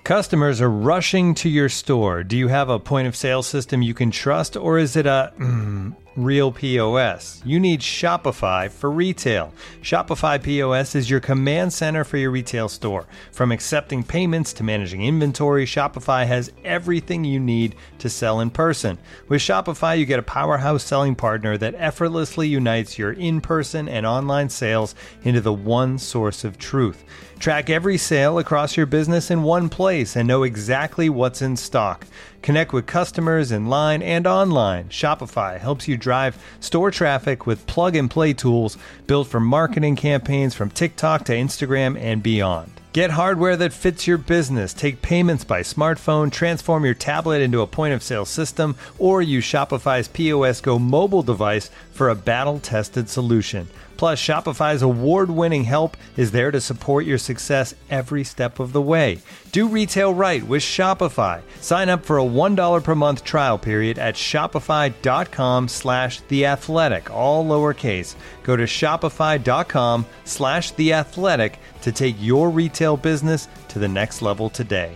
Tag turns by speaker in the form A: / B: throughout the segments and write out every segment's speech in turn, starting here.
A: Customers are rushing to your store. Do you have a point of sale system you can trust, or is it a real POS? You need Shopify for retail. Shopify POS is your command center for your retail store. From accepting payments to managing inventory, Shopify has everything you need to sell in person. With Shopify, you get a powerhouse selling partner that effortlessly unites your in-person and online sales into the one source of truth. Track every sale across your business in one place and know exactly what's in stock. Connect with customers in line and online. Shopify helps you drive store traffic with plug-and-play tools built for marketing campaigns from TikTok to Instagram and beyond. Get hardware that fits your business. Take payments by smartphone, transform your tablet into a point-of-sale system, or use Shopify's POS Go mobile device for a battle-tested solution. Plus, Shopify's award-winning help is there to support your success every step of the way. Do retail right with Shopify. Sign up for a $1 per month trial period at shopify.com/theathletic, all lowercase. Go to shopify.com/theathletic to take your retail business to the next level today.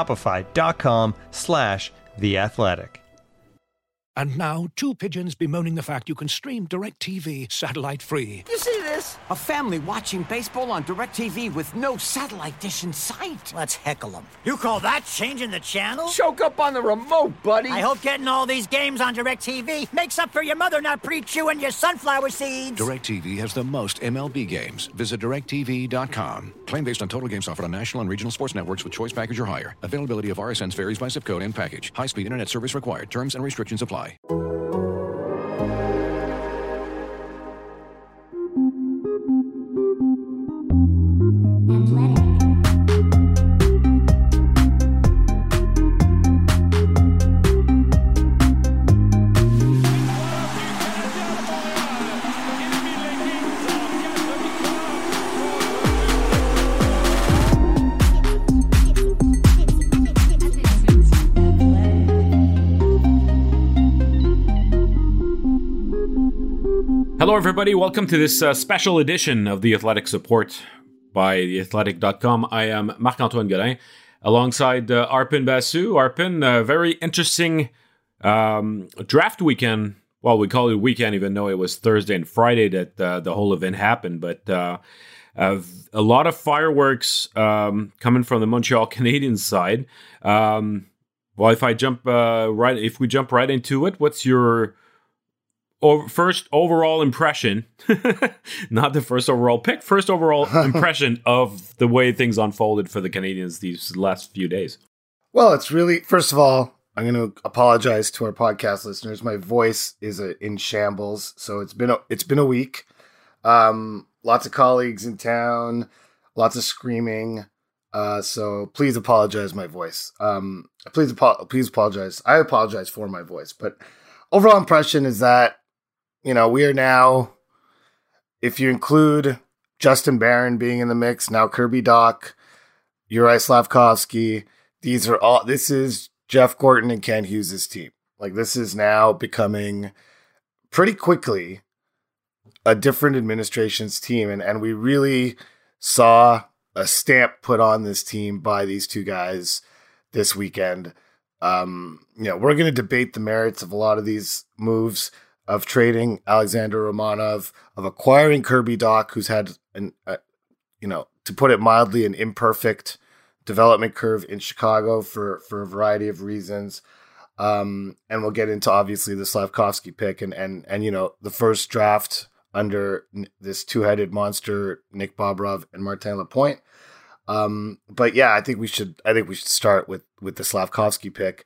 A: Shopify.com/theathletic.
B: And now, two pigeons bemoaning the fact you can stream DirecTV satellite-free.
C: You see this? A family watching baseball on DirecTV with no satellite dish in sight.
D: Let's heckle them.
E: You call that changing the channel?
C: Choke up on the remote, buddy.
E: I hope getting all these games on DirecTV makes up for your mother not pre-chewing your sunflower seeds.
B: DirecTV has the most MLB games. Visit DirecTV.com. Claim based on total games offered on national and regional sports networks with choice package or higher. Availability of RSNs varies by zip code and package. High-speed internet service required. Terms and restrictions apply.
F: Hello, everybody. Welcome to this special edition of The Athletic Support by theathletic.com. I am Marc-Antoine Godin, alongside Arpin Basu. Arpin, very interesting draft weekend. Well, we call it a weekend, even though it was Thursday and Friday that the whole event happened. But a lot of fireworks coming from the Montreal Canadiens side. Well, if we jump right into it, what's your first overall impression, not the first overall pick, first overall impression of the way things unfolded for the Canadiens these last few days?
G: Well, it's really, first of all, I'm going to apologize to our podcast listeners. My voice is in shambles, so it's been a week. Lots of colleagues in town, lots of screaming. So please apologize my voice. Please apologize. I apologize for my voice, but overall impression is that, we are now, if you include Justin Barron being in the mix, now Kirby Dach, Uri Slafkovsky, this is Jeff Gorton and Ken Hughes' team. Like, this is now becoming pretty quickly a different administration's team. And we really saw a stamp put on this team by these two guys this weekend. We're going to debate the merits of a lot of these moves, of trading Alexander Romanov, of acquiring Kirby Dach, who's had to put it mildly, an imperfect development curve in Chicago for a variety of reasons. And we'll get into obviously the Slafkovsky pick and the first draft under this two-headed monster, Nick Bobrov and Martin Lapointe. But yeah, I think we should start with the Slafkovsky pick.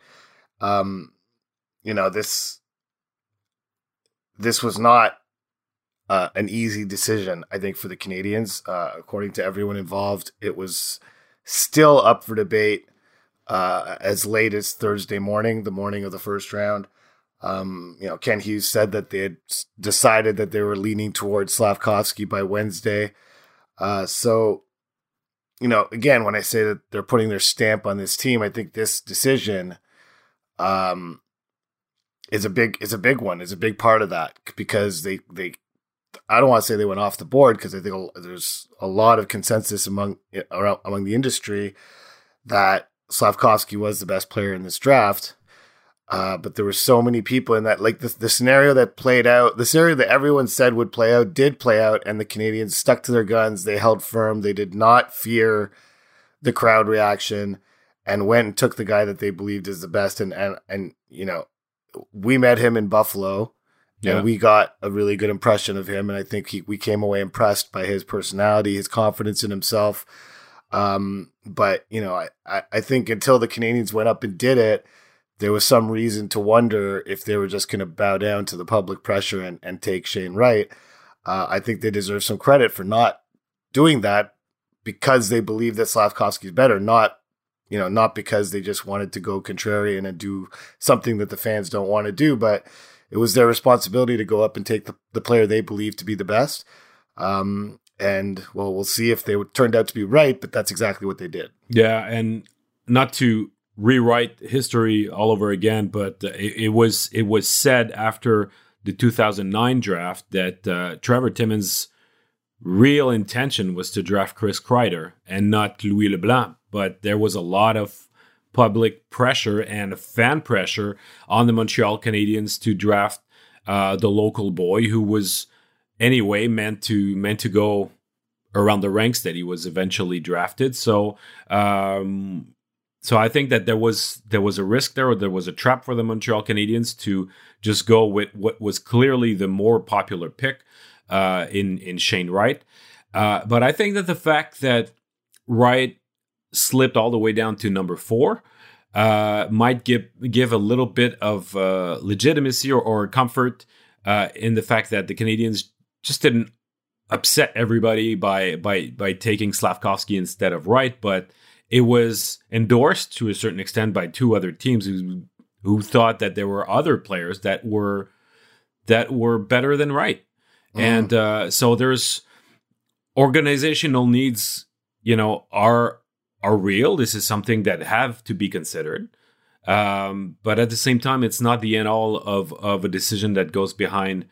G: This was not an easy decision, I think, for the Canadiens. According to everyone involved, it was still up for debate as late as Thursday morning, the morning of the first round. Ken Hughes said that they had decided that they were leaning towards Slafkovsky by Wednesday. So, again, when I say that they're putting their stamp on this team, I think this decision is a big one. Is a big part of that, because they I don't want to say they went off the board, because I think there's a lot of consensus among the industry that Slavkovsky was the best player in this draft. But there were so many people in that, like the scenario that played out, the scenario that everyone said would play out, did play out, and the Canadians stuck to their guns. They held firm. They did not fear the crowd reaction and went and took the guy that they believed is the best. And you know, we met him in Buffalo. Yeah. And we got a really good impression of him. And I think we came away impressed by his personality, his confidence in himself. But, you know, I think until the Canadians went up and did it, there was some reason to wonder if they were just going to bow down to the public pressure and take Shane Wright. I think they deserve some credit for not doing that because they believe that Slavkovsky is better, not because they just wanted to go contrarian and do something that the fans don't want to do, but it was their responsibility to go up and take the player they believe to be the best. And well, we'll see if they turned out to be right, but that's exactly what they did.
F: Yeah, and not to rewrite history all over again, but it was said after the 2009 draft that Trevor Timmins' real intention was to draft Chris Kreider and not Louis Leblanc, but there was a lot of public pressure and fan pressure on the Montreal Canadiens to draft the local boy who was anyway meant to go around the ranks that he was eventually drafted. So I think that there was a risk there, or there was a trap for the Montreal Canadiens to just go with what was clearly the more popular pick in Shane Wright. But I think that the fact that Wright slipped all the way down to number 4 might give a little bit of legitimacy or comfort in the fact that the Canadians just didn't upset everybody by taking Slavkovsky instead of Wright, but it was endorsed to a certain extent by 2 other teams who thought that there were other players that were better than Wright. And so there's organizational needs, you know, are real. This is something that have to be considered. But at the same time, it's not the end all of a decision that goes behind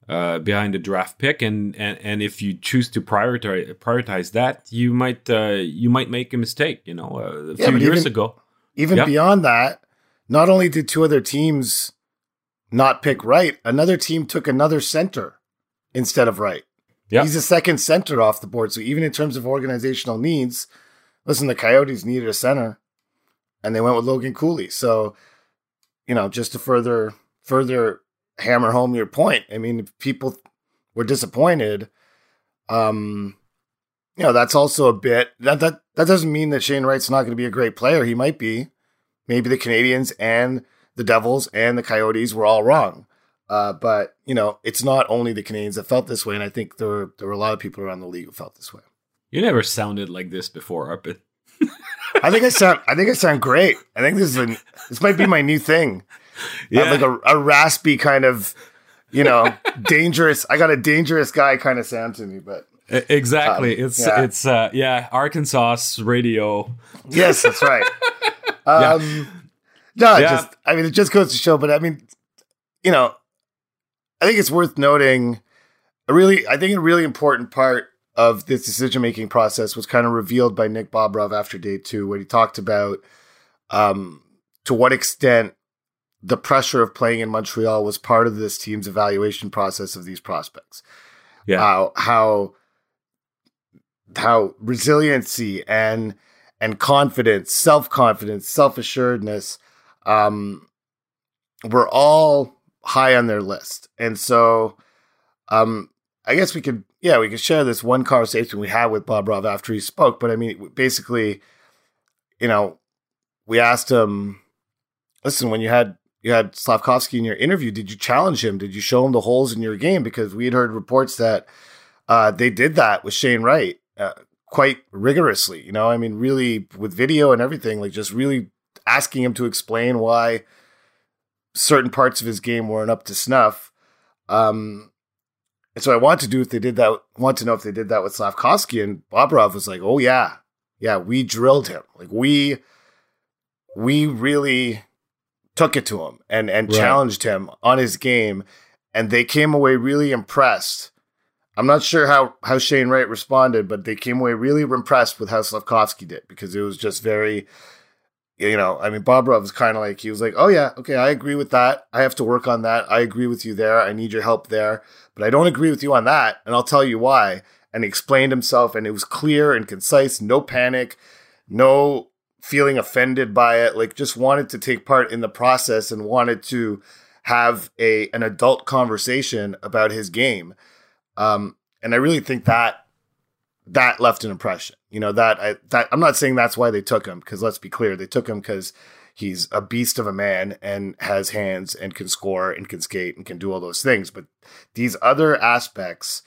F: the draft pick. And if you choose to prioritize that, you might make a mistake, you know, a few years ago.
G: Even beyond that, not only did 2 other teams not pick Wright, another team took another center instead of Wright. Yep. He's a second center off the board. So even in terms of organizational needs, listen, the Coyotes needed a center, and they went with Logan Cooley. So, you know, just to further hammer home your point, I mean, if people were disappointed, you know, that's also a bit that doesn't mean that Shane Wright's not going to be a great player. He might be. Maybe the Canadians and the Devils and the Coyotes were all wrong. But, you know, it's not only the Canadians that felt this way, and I think there were a lot of people around the league who felt this way.
F: You never sounded like this before, Arpit.
G: I think I sound great. I think this might be my new thing. Yeah, like a raspy kind of, you know, dangerous. I got a dangerous guy kind of sound to me, but
F: exactly. It's Arkansas radio.
G: Yes, that's right. It just goes to show. But I mean, you know, I think it's worth noting. A really important part of this decision-making process was kind of revealed by Nick Bobrov after day 2, when he talked about to what extent the pressure of playing in Montreal was part of this team's evaluation process of these prospects. Yeah. How resiliency and confidence, self-confidence, self-assuredness were all high on their list. And so I guess we could share this one conversation we had with Bobrov after he spoke. But I mean, basically, you know, we asked him, listen, when you had Slavkovsky in your interview, did you challenge him? Did you show him the holes in your game? Because we had heard reports that they did that with Shane Wright quite rigorously. You know, I mean, really with video and everything, like just really asking him to explain why certain parts of his game weren't up to snuff. And so I want to know if they did that with Slavkovsky, and Bobrov was like, "Oh yeah, we drilled him. Like we really took it to him and challenged him on his game, and they came away really impressed." I'm not sure how Shane Wright responded, but they came away really impressed with how Slavkovsky did, because it was just very, Bobrov's kind of like, he was like, oh yeah, okay, I agree with that. I have to work on that. I agree with you there. I need your help there, but I don't agree with you on that. And I'll tell you why. And he explained himself, and it was clear and concise, no panic, no feeling offended by it, like just wanted to take part in the process and wanted to have an adult conversation about his game. And I really think that left an impression, that I'm not saying that's why they took him, because let's be clear, they took him because he's a beast of a man and has hands and can score and can skate and can do all those things. But these other aspects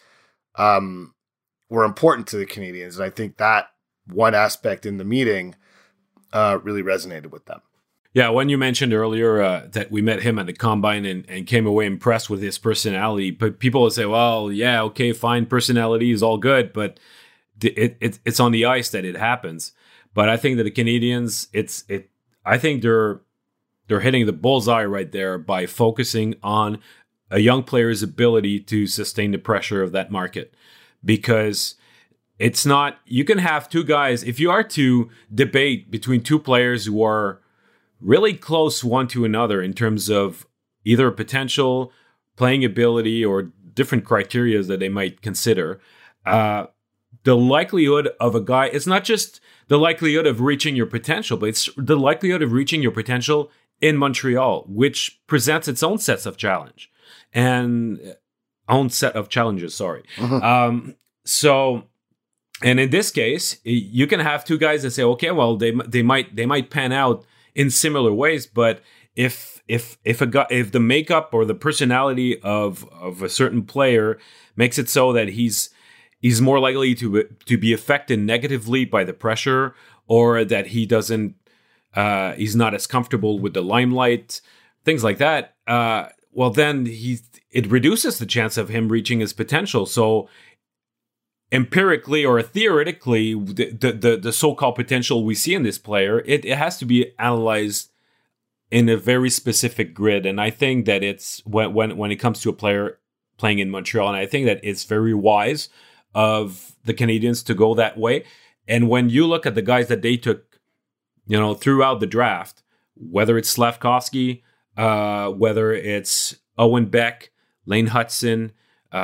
G: were important to the Canadiens. And I think that one aspect in the meeting really resonated with them.
F: Yeah, when you mentioned earlier that we met him at the Combine and came away impressed with his personality, but people will say, well, yeah, okay, fine, personality is all good, but it's on the ice that it happens. But I think that the Canadiens, I think they're hitting the bullseye right there by focusing on a young player's ability to sustain the pressure of that market. Because it's not, you can have two guys, if you are to debate between two players who are really close one to another in terms of either potential, playing ability, or different criteria that they might consider, the likelihood of a guy, it's not just the likelihood of reaching your potential, but it's the likelihood of reaching your potential in Montreal, which presents its own sets of challenge and own set of challenges. Sorry. Mm-hmm. And in this case, you can have two guys that say, okay, well, they might pan out in similar ways, but if the makeup or the personality of a certain player makes it so that he's more likely to be affected negatively by the pressure, or that he's not as comfortable with the limelight, things like that, well, then it reduces the chance of him reaching his potential. So empirically or theoretically, the so-called potential we see in this player, it has to be analyzed in a very specific grid. And I think that it's when it comes to a player playing in Montreal, and I think that it's very wise of the Canadiens to go that way. And when you look at the guys that they took, throughout the draft, whether it's Slafkovsky, whether it's Owen Beck, Lane Hudson,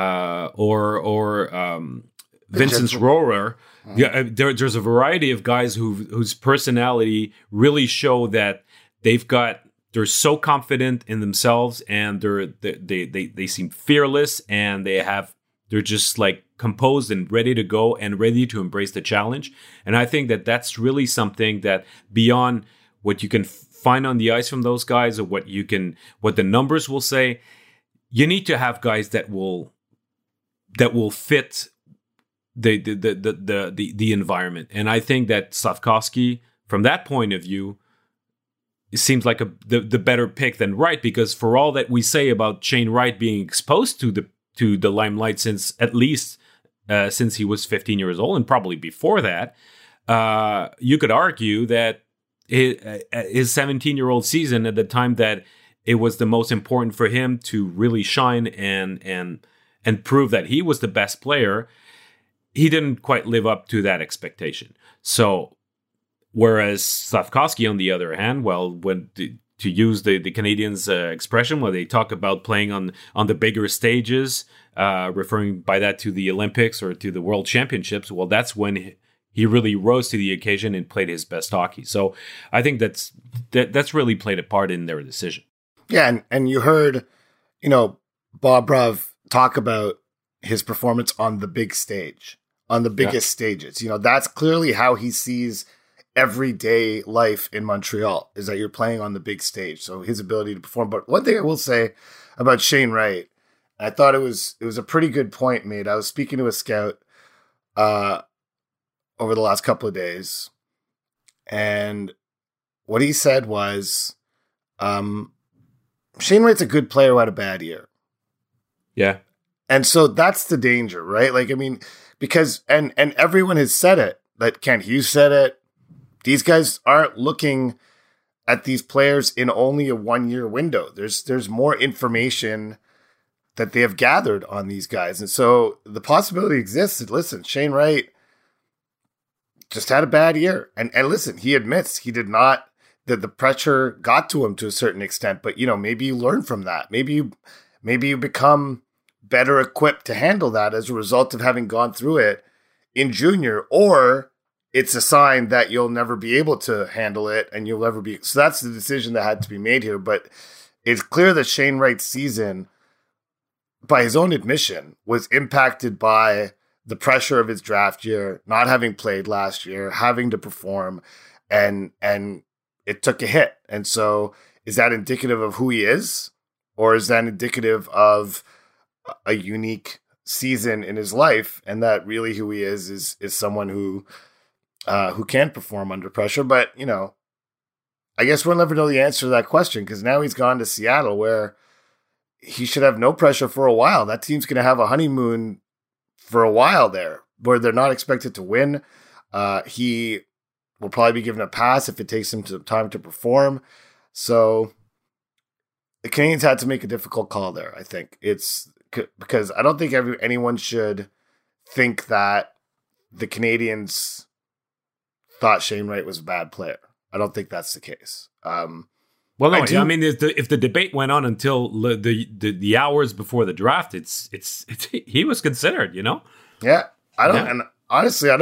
F: or Vincent Rohrer, there's a variety of guys whose personality really show that they're so confident in themselves, and they seem fearless, and they're just like composed and ready to go and ready to embrace the challenge. And I think that that's really something that, beyond what you can find on the ice from those guys, or what the numbers will say, you need to have guys that will fit the environment. And I think that Slafkovsky, from that point of view, it seems like the better pick than Wright, because for all that we say about Shane Wright being exposed to the limelight since he was 15 years old, and probably before that, you could argue that his 17-year-old season, at the time that it was the most important for him to really shine and prove that he was the best player, he didn't quite live up to that expectation. So, whereas Slafkovsky, on the other hand, well, to use the Canadiens' expression, when they talk about playing on the bigger stages, referring by that to the Olympics or to the World Championships, well, that's when he really rose to the occasion and played his best hockey. So I think that's really played a part in their decision.
G: Yeah, and you heard, Bobrov talk about his performance on the big stage, on the biggest stages. That's clearly how he sees everyday life in Montreal, is that you're playing on the big stage. So his ability to perform. But one thing I will say about Shane Wright, I thought it was a pretty good point made. I was speaking to a scout over the last couple of days, and what he said was, Shane Wright's a good player who had a bad year.
F: Yeah.
G: And so that's the danger, right? Because and everyone has said it. Like Kent Hughes said it. These guys aren't looking at these players in only a 1-year window. There's more information that they have gathered on these guys. And so the possibility exists that, listen, Shane Wright just had a bad year. And listen, he admits he did not, that the pressure got to him to a certain extent, but maybe you learn from that. Maybe you become better equipped to handle that as a result of having gone through it in junior, or it's a sign that you'll never be able to handle it and you'll never be. So that's the decision that had to be made here. But it's clear that Shane Wright's season, by his own admission, was impacted by the pressure of his draft year, not having played last year, having to perform, and it took a hit. And so is that indicative of who he is, or is that indicative of a unique season in his life, and that really who he is someone who can perform under pressure? But I guess we'll never know the answer to that question, because now he's gone to Seattle, where he should have no pressure for a while. That team's going to have a honeymoon for a while there, where they're not expected to win. He will probably be given a pass if it takes him some time to perform. So the Canadiens had to make a difficult call there, I think. It's because I don't think anyone should think that the Canadiens thought Shane Wright was a bad player. I don't think that's the case.
F: Well, no, I mean, if the debate went on until the hours before the draft, it's he was considered,
G: Yeah, and honestly, I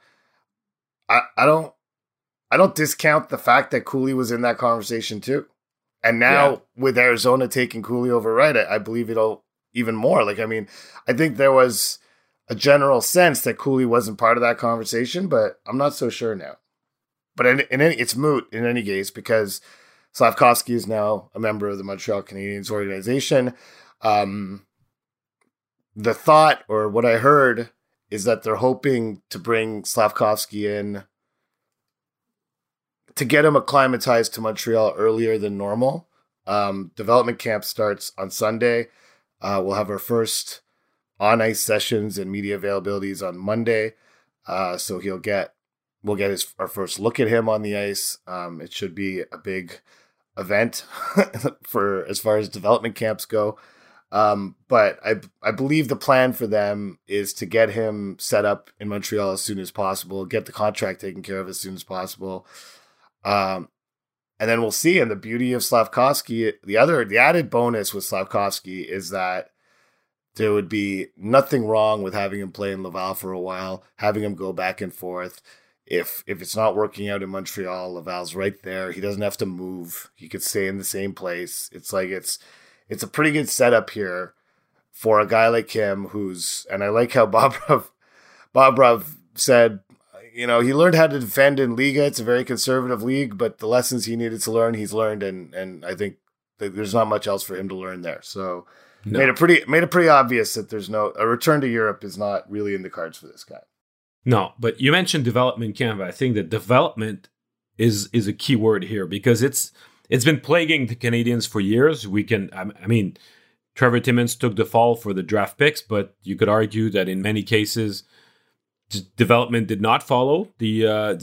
G: don't discount the fact that Cooley was in that conversation too. And now with Arizona taking Cooley over Wright, I believe it'll even more. I think there was a general sense that Cooley wasn't part of that conversation, but I'm not so sure now. But it's moot in any case, because Slafkovsky is now a member of the Montreal Canadiens organization. The thought, or what I heard, is that they're hoping to bring Slafkovsky in to get him acclimatized to Montreal earlier than normal. Development camp starts on Sunday. We'll have our first on-ice sessions and media availabilities on Monday. So we'll get our first look at him on the ice. It should be a big event for as far as development camps go. But I believe the plan for them is to get him set up in Montreal as soon as possible, get the contract taken care of as soon as possible. And then we'll see. And the beauty of Slafkovsky, the added bonus with Slafkovsky is that there would be nothing wrong with having him play in Laval for a while, having him go back and forth. If it's not working out in Montreal, Laval's right there. He doesn't have to move. He could stay in the same place. It's a pretty good setup here for a guy like him and I like how Bobrov said, he learned how to defend in Liga. It's a very conservative league, but the lessons he needed to learn, he's learned, and I think that there's not much else for him to learn there. So made it pretty obvious that a return to Europe is not really in the cards for this guy.
F: No, but you mentioned development camp. I think that development is a key word here, because it's been plaguing the Canadiens for years. Trevor Timmins took the fall for the draft picks, but you could argue that in many cases, development did not follow the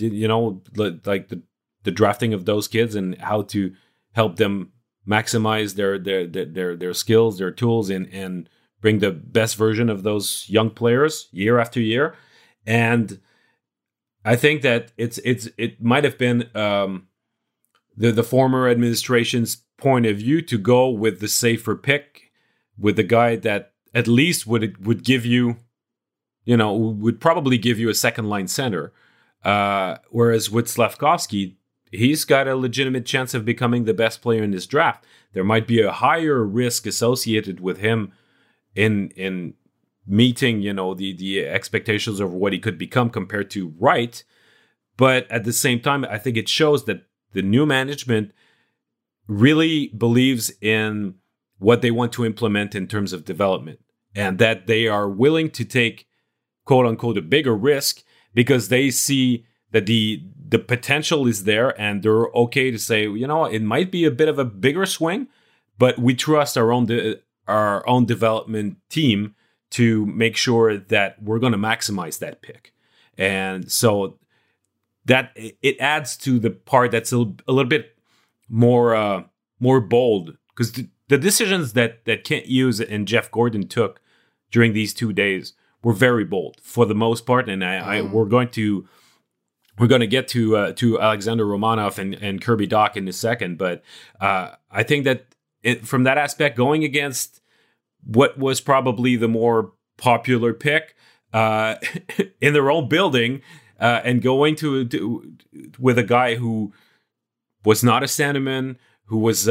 F: drafting of those kids and how to help them maximize their skills, their tools, and bring the best version of those young players year after year. And I think that it might have been the former administration's point of view to go with the safer pick, with the guy that at least would give you, would probably give you a second line center. Whereas with Slafkovsky, he's got a legitimate chance of becoming the best player in this draft. There might be a higher risk associated with him in meeting, the expectations of what he could become compared to Wright. But at the same time, I think it shows that the new management really believes in what they want to implement in terms of development, and that they are willing to take, quote unquote, a bigger risk because they see that the potential is there, and they're okay to say, it might be a bit of a bigger swing, but we trust our own development team to make sure that we're going to maximize that pick. And so that it adds to the part that's a little bit more bold, because the decisions that Kent Hughes and Jeff Gordon took during these 2 days were very bold for the most part. And we're going to we're going to get to Alexander Romanov and Kirby Dach in a second, but I think that from that aspect, going against what was probably the more popular pick in their own building, and going with a guy who was not a centerman, who was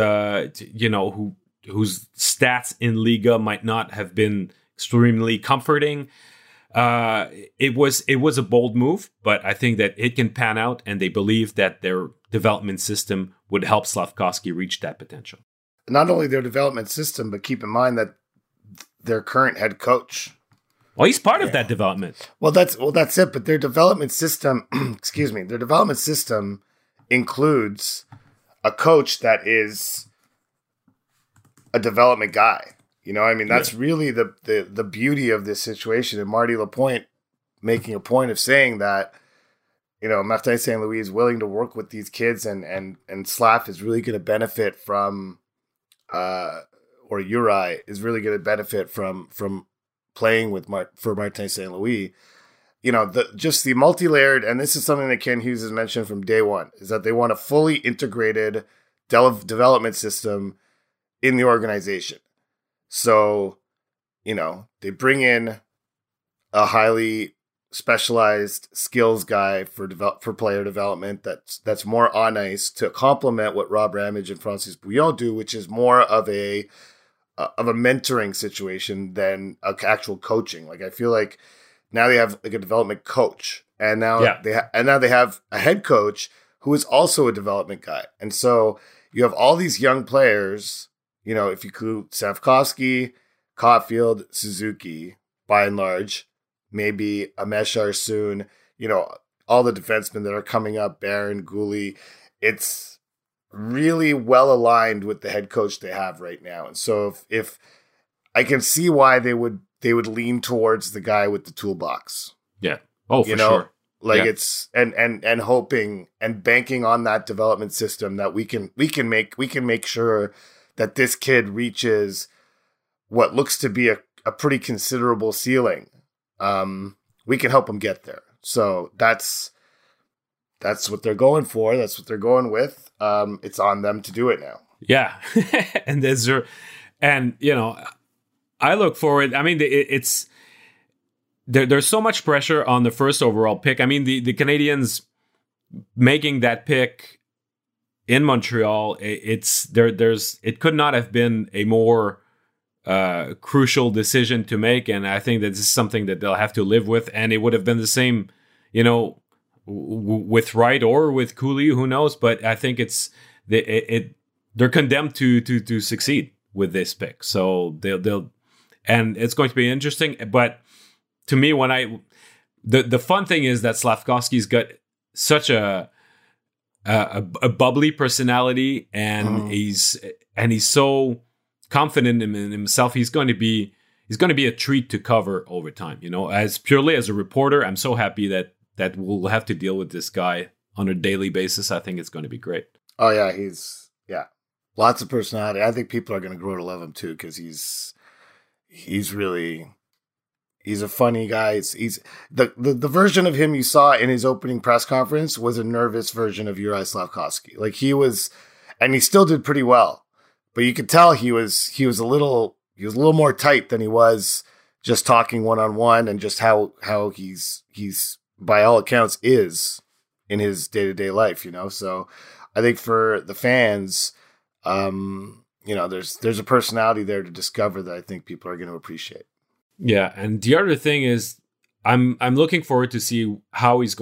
F: whose stats in Liga might not have been extremely comforting. It was a bold move, but I think that it can pan out, and they believe that their development system would help Slavkovsky reach that potential.
G: Not only their development system, but keep in mind that their current head coach.
F: Well, he's part of that development.
G: Well, that's it. But their development system, their development system includes a coach that is a development guy. You know, I mean, that's really the beauty of this situation. And Marty Lapointe making a point of saying that, you know, Martin St. Louis is willing to work with these kids, and Slav is really going to benefit from, or Uri is really going to benefit from playing for Martin St. Louis. You know, just the multi-layered, and this is something that Ken Hughes has mentioned from day one, is that they want a fully integrated development system in the organization. So, you know, they bring in a highly specialized skills guy for player development that's more on ice to complement what Rob Ramage and Francis Bouillon do, which is more of a mentoring situation than actual coaching. Like, I feel like now they have like a development coach, and now they have a head coach who is also a development guy, and so you have all these young players. You know, if you include Slavkovsky, Caulfield, Suzuki, by and large, maybe Ameshar soon, you know, all the defensemen that are coming up, Barron, Gouli, it's really well aligned with the head coach they have right now. And so if I can see why they would lean towards the guy with the toolbox.
F: Yeah. Oh, for sure.
G: Like it's and hoping and banking on that development system that we can make sure that this kid reaches what looks to be a pretty considerable ceiling. We can help him get there. So that's what they're going for. That's what they're going with. It's on them to do it now.
F: Yeah. and you know, I look forward. I mean, it's there's so much pressure on the first overall pick. I mean, the Canadians making that pick in Montreal, it could not have been a more crucial decision to make, and I think that this is something that they'll have to live with. And it would have been the same, you know, with Wright or with Cooley, who knows? But I think they're condemned to succeed with this pick. So they'll and it's going to be interesting. But to me, the fun thing is that Slavkovsky's got such a bubbly personality, and he's so confident in himself. He's going to be a treat to cover over time. You know, as purely as a reporter, I'm so happy that we'll have to deal with this guy on a daily basis. I think it's going to be great.
G: Oh yeah, he's lots of personality. I think people are going to grow to love him too, because he's a funny guy. He's the version of him you saw in his opening press conference was a nervous version of Uri Slavkovsky. Like he was, and he still did pretty well, but you could tell he was a little more tight than he was just talking one-on-one, and just how he's by all accounts is in his day-to-day life, you know? So I think for the fans, you know, there's a personality there to discover that I think people are going to appreciate.
F: Yeah, and the other thing is, I'm looking forward to see how his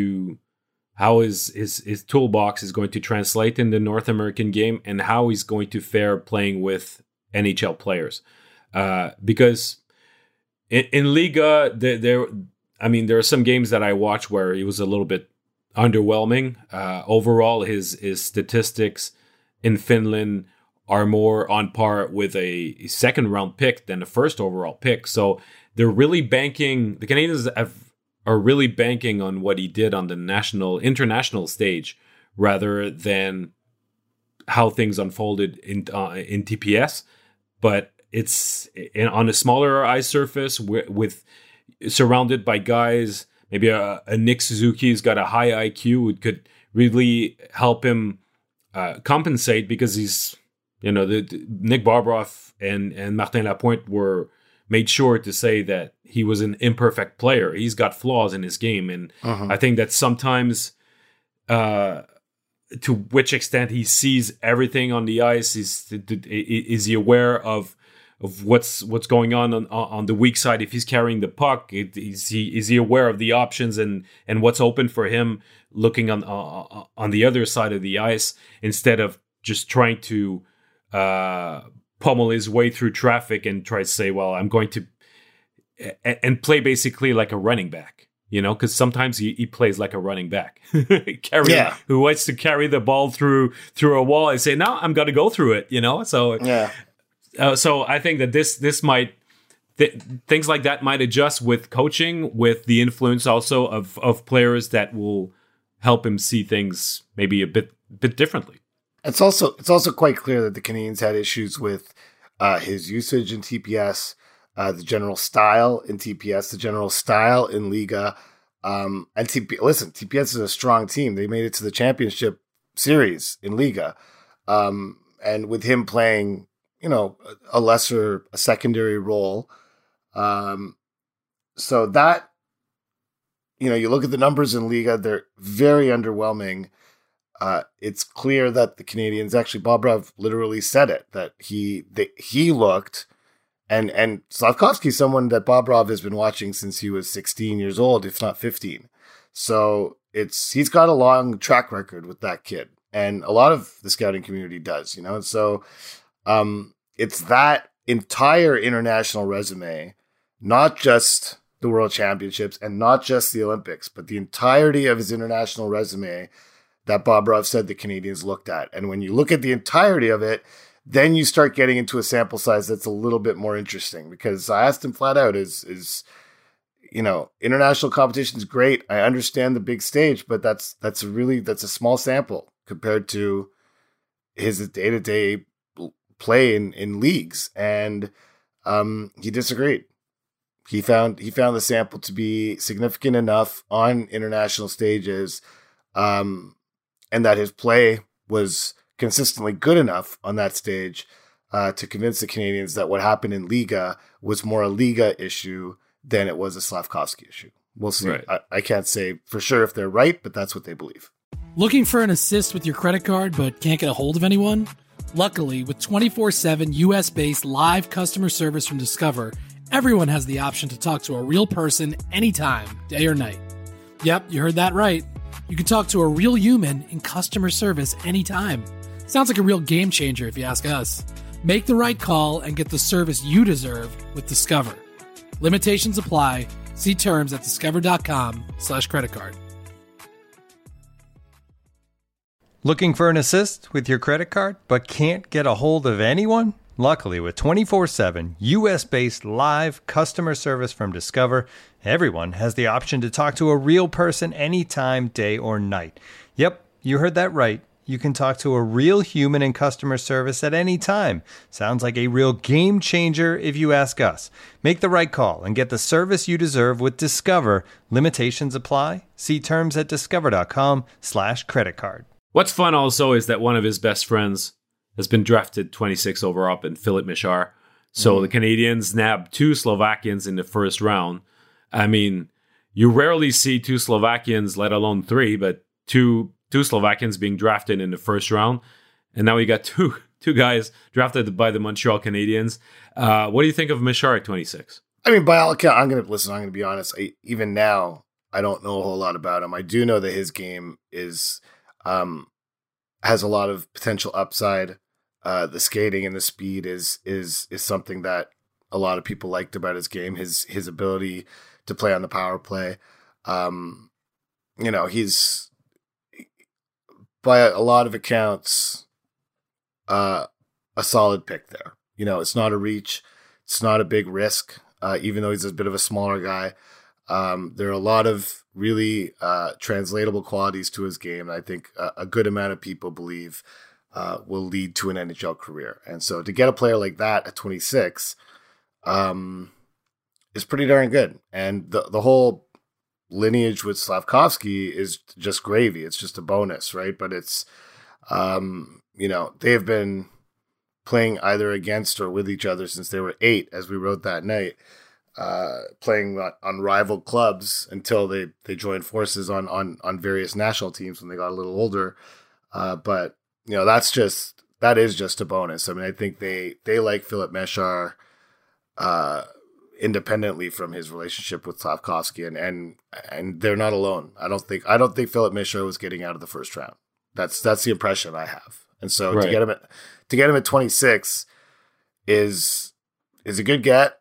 F: toolbox is going to translate in the North American game, and how he's going to fare playing with NHL players. Because in Liga, there are some games that I watched where he was a little bit underwhelming. Overall, his statistics in Finland are more on par with a second round pick than a first overall pick. So they're really banking, the Canadians are really banking on what he did on the international stage, rather than how things unfolded in TPS. But it's on a smaller ice surface with surrounded by guys maybe a Nick Suzuki who's got a high IQ, it could really help him compensate, because he's, Nick Bobroff and Martin Lapointe were made sure to say that he was an imperfect player. He's got flaws in his game. And I think that sometimes to which extent he sees everything on the ice, is he aware of what's going on the weak side? If he's carrying the puck, is he aware of the options and what's open for him looking on the other side of the ice, instead of just trying to pummel his way through traffic and try to say, well, I'm going to and play basically like a running back, because sometimes he plays like a running back, who wants to carry the ball through a wall and say, no, I'm going to go through it, So so I think that this might things like that might adjust with coaching, with the influence also of players that will help him see things maybe a bit differently.
G: It's also quite clear that the Canadiens had issues with his usage in TPS, the general style in TPS, the general style in Liga. And TPS is a strong team. They made it to the championship series in Liga. And with him playing, a secondary role. So that, you look at the numbers in Liga, they're very underwhelming. It's clear that the Canadiens, actually, Bobroff literally said it, that he looked, and Slavkovsky's someone that Bobroff has been watching since he was 16 years old, if not 15. So he's got a long track record with that kid, and a lot of the scouting community does, And so it's that entire international resume, not just the World Championships and not just the Olympics, but the entirety of his international resume that Bobroff said the Canadiens looked at. And when you look at the entirety of it, then you start getting into a sample size that's a little bit more interesting, because I asked him flat out, is international competition is great. I understand the big stage, but that's a small sample compared to his day-to-day play in leagues. And he disagreed. He found the sample to be significant enough on international stages, and that his play was consistently good enough on that stage to convince the Canadiens that what happened in Liga was more a Liga issue than it was a Slavkovsky issue. We'll see. Right. I can't say for sure if they're right, but that's what they believe.
D: Looking for an assist with your credit card but can't get a hold of anyone? Luckily, with 24/7 US-based live customer service from Discover, everyone has the option to talk to a real person anytime, day or night. Yep, you heard that right. You can talk to a real human in customer service anytime. Sounds like a real game changer if you ask us. Make the right call and get the service you deserve with Discover. Limitations apply. See terms at discover.com/creditcard.
A: Looking for an assist with your credit card but can't get a hold of anyone? Luckily, with 24/7 US-based live customer service from Discover, everyone has the option to talk to a real person anytime, day or night. Yep, you heard that right. You can talk to a real human in customer service at any time. Sounds like a real game changer if you ask us. Make the right call and get the service you deserve with Discover. Limitations apply. See terms at discover.com/creditcard.
F: What's fun also is that one of his best friends has been drafted 26 overall in Philip Michar. So the Canadiens nabbed 2 Slovakians in the first round. I mean, you rarely see 2 Slovakians, let alone 3, but two Slovakians being drafted in the first round. And now we got two guys drafted by the Montreal Canadiens. What do you think of Michar at 26?
G: I mean, by all accounts, I'm going to be honest. Even now, I don't know a whole lot about him. I do know that his game is has a lot of potential upside. The skating and the speed is something that a lot of people liked about his game. His ability to play on the power play. He's by a lot of accounts a solid pick there. It's not a reach. It's not a big risk, even though he's a bit of a smaller guy. There are a lot of really translatable qualities to his game. I think a good amount of people believe will lead to an NHL career. And so to get a player like that at 26 is pretty darn good. And the whole lineage with Slavkovsky is just gravy. It's just a bonus, right? But it's, they've been playing either against or with each other since they were 8, as we wrote that night, playing on rival clubs until they joined forces on various national teams when they got a little older. But that is just a bonus. I mean, I think they like Filip Mesar independently from his relationship with Slavkovsky, and they're not alone. I don't think Filip Mesar was getting out of the first round. That's the impression I have. And so
F: Right.
G: to get him at 26 is a good get.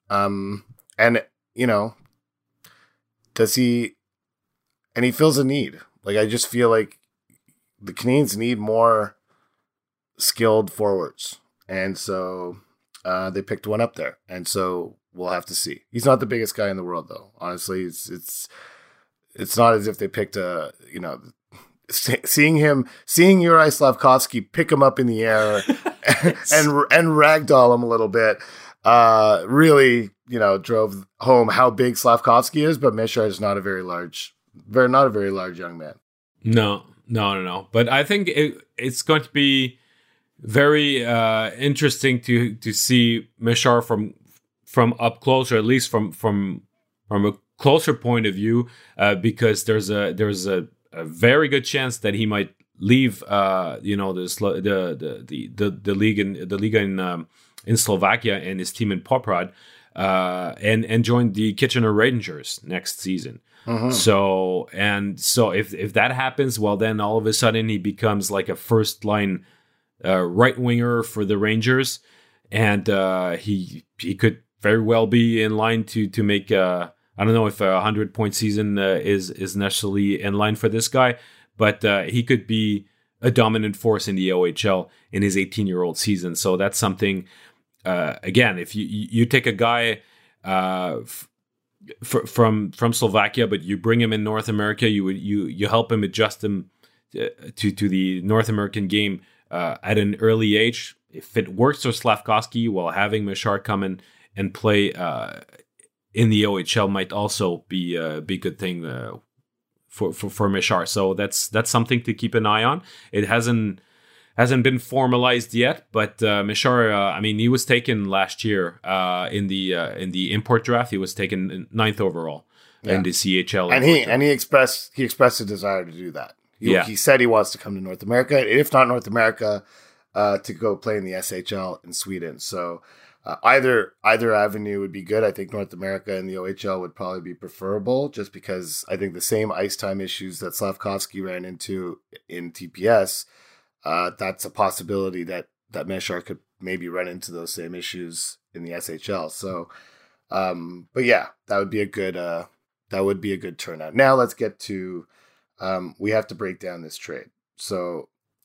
G: Does he? And he fills a need. Like, I just feel like the Canadiens need more skilled forwards, and so they picked one up there, and so we'll have to see. He's not the biggest guy in the world, though. Honestly, it's not as if they picked seeing Juraj Slavkovsky pick him up in the air and ragdoll him a little bit, really, drove home how big Slavkovsky is. But Mesar is not a very large young man.
F: No. But I think it's going to be very interesting to see Mesar from up close, or at least from a closer point of view, because there's a very good chance that he might leave the league in Slovakia and his team in Poprad and join the Kitchener Rangers next season.
G: Mm-hmm.
F: So if that happens, well, then all of a sudden he becomes like a first line right winger for the Rangers, and he could very well be in line to make I don't know if a 100-point season is necessarily in line for this guy, but he could be a dominant force in the OHL in his 18-year-old season. So that's something. Again, if you take a guy from Slovakia, but you bring him in North America, you help him adjust him to the North American game at an early age. If it works for Slavkovsky, while having Mesar come in and play in the OHL might also be a good thing for Mesar. So that's something to keep an eye on. It hasn't been formalized yet, but Mesar, he was taken last year in the import draft. He was taken 9th overall in the CHL,
G: and he expressed a desire to do that. He said he wants to come to North America, if not North America, to go play in the SHL in Sweden. So either avenue would be good. I think North America and the OHL would probably be preferable, just because I think the same ice time issues that Slavkovsky ran into in TPS, that's a possibility that Mesar could maybe run into those same issues in the SHL. So, but yeah, that would be a good turnout. Now let's get to, we have to break down this trade. So,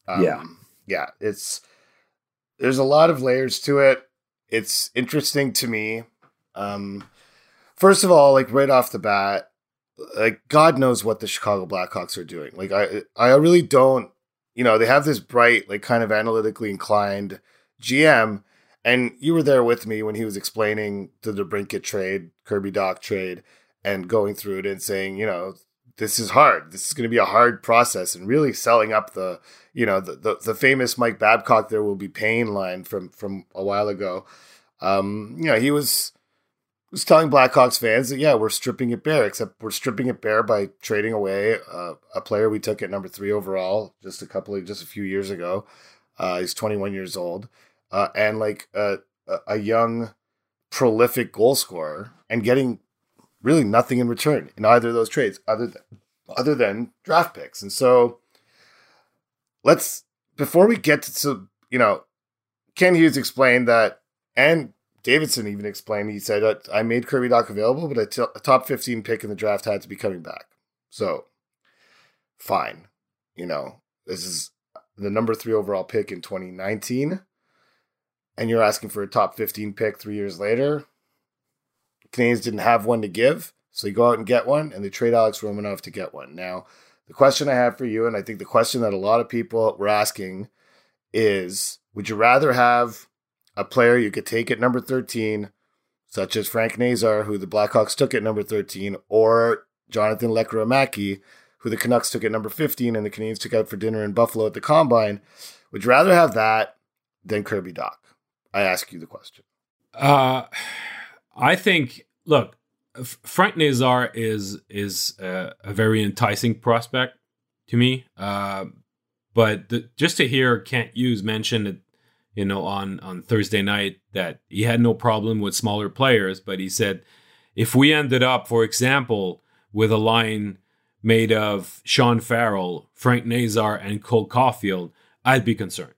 G: there's a lot of layers to it. It's interesting to me. First of all, like right off the bat, like God knows what the Chicago Blackhawks are doing. Like I really don't, they have this bright, like kind of analytically inclined GM, and you were there with me when he was explaining the DeBrincat trade, Kirby Dach trade, and going through it and saying, this is hard. This is going to be a hard process, and really selling up the famous Mike Babcock "there will be pain" line from a while ago. He was telling Blackhawks fans that we're stripping it bare, except we're stripping it bare by trading away a player we took at number 3 overall just a few years ago. He's 21 years old, and like a young, prolific goal scorer, and getting really nothing in return in either of those trades other than draft picks. And so before we get to, Ken Hughes explained that, and Davidson even explained, he said, I made Kirby Dach available, but a top 15 pick in the draft had to be coming back. So fine. This is the number 3 overall pick in 2019. And you're asking for a top 15 pick 3 years later. Canadians didn't have one to give, so they go out and get one, and they trade Alex Romanov to get one. Now, the question I have for you, and I think the question that a lot of people were asking, is would you rather have a player you could take at number 13, such as Frank Nazar, who the Blackhawks took at number 13, or Jonathan Lekkerimäki, who the Canucks took at number 15 and the Canadiens took out for dinner in Buffalo at the Combine. Would you rather have that than Kirby Dach? I ask you the question.
F: I think, look, Frank Nazar is a very enticing prospect to me. But just to hear Kent Hughes mention it, on Thursday night, that he had no problem with smaller players, but he said, if we ended up, for example, with a line made of Sean Farrell, Frank Nazar, and Cole Caulfield, I'd be concerned.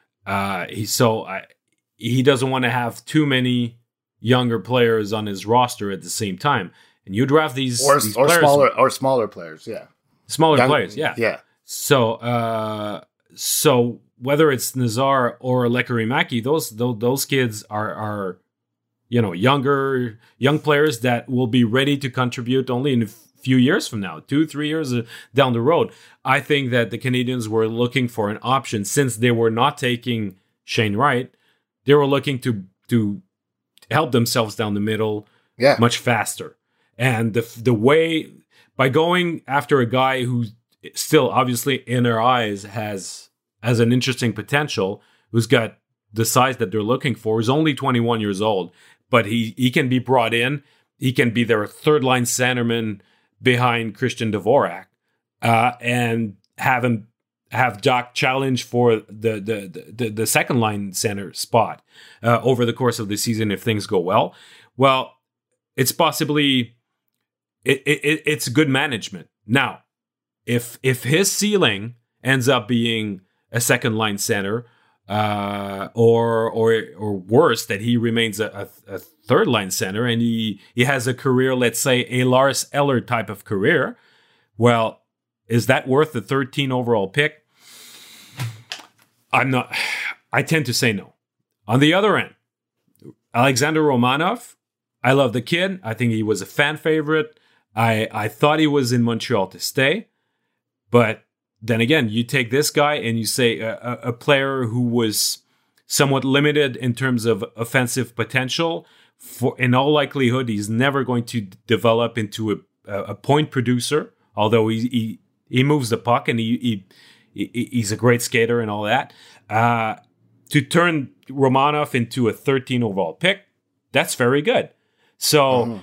F: He doesn't want to have too many younger players on his roster at the same time, and you draft these players,
G: smaller players, yeah,
F: players, yeah,
G: yeah.
F: So whether it's Nazar or Lekkerimäki, those kids are young players that will be ready to contribute only in a few years from now, 2-3 years down the road. I think that the Canadiens were looking for an option since they were not taking Shane Wright. They were looking to help themselves down the middle much faster. And the way, by going after a guy who still obviously in their eyes has an interesting potential, who's got the size that they're looking for, is only 21 years old, but he can be brought in. He can be their third line centerman behind Christian Dvorak, and have Dach challenge for the second line center spot over the course of the season if things go well. Well, it's possibly it's good management. Now, if his ceiling ends up being a second line center, or worse, that he remains a third line center and he has a career, let's say a Lars Eller type of career, well, is that worth the 13 overall pick? I tend to say no. On the other end, Alexander Romanov, I love the kid. I think he was a fan favorite. I thought he was in Montreal to stay. But then again, you take this guy and you say a player who was somewhat limited in terms of offensive potential. In all likelihood, he's never going to develop into a point producer, although he moves the puck and he's a great skater and all that. To turn Romanov into a 13 overall pick, that's very good. So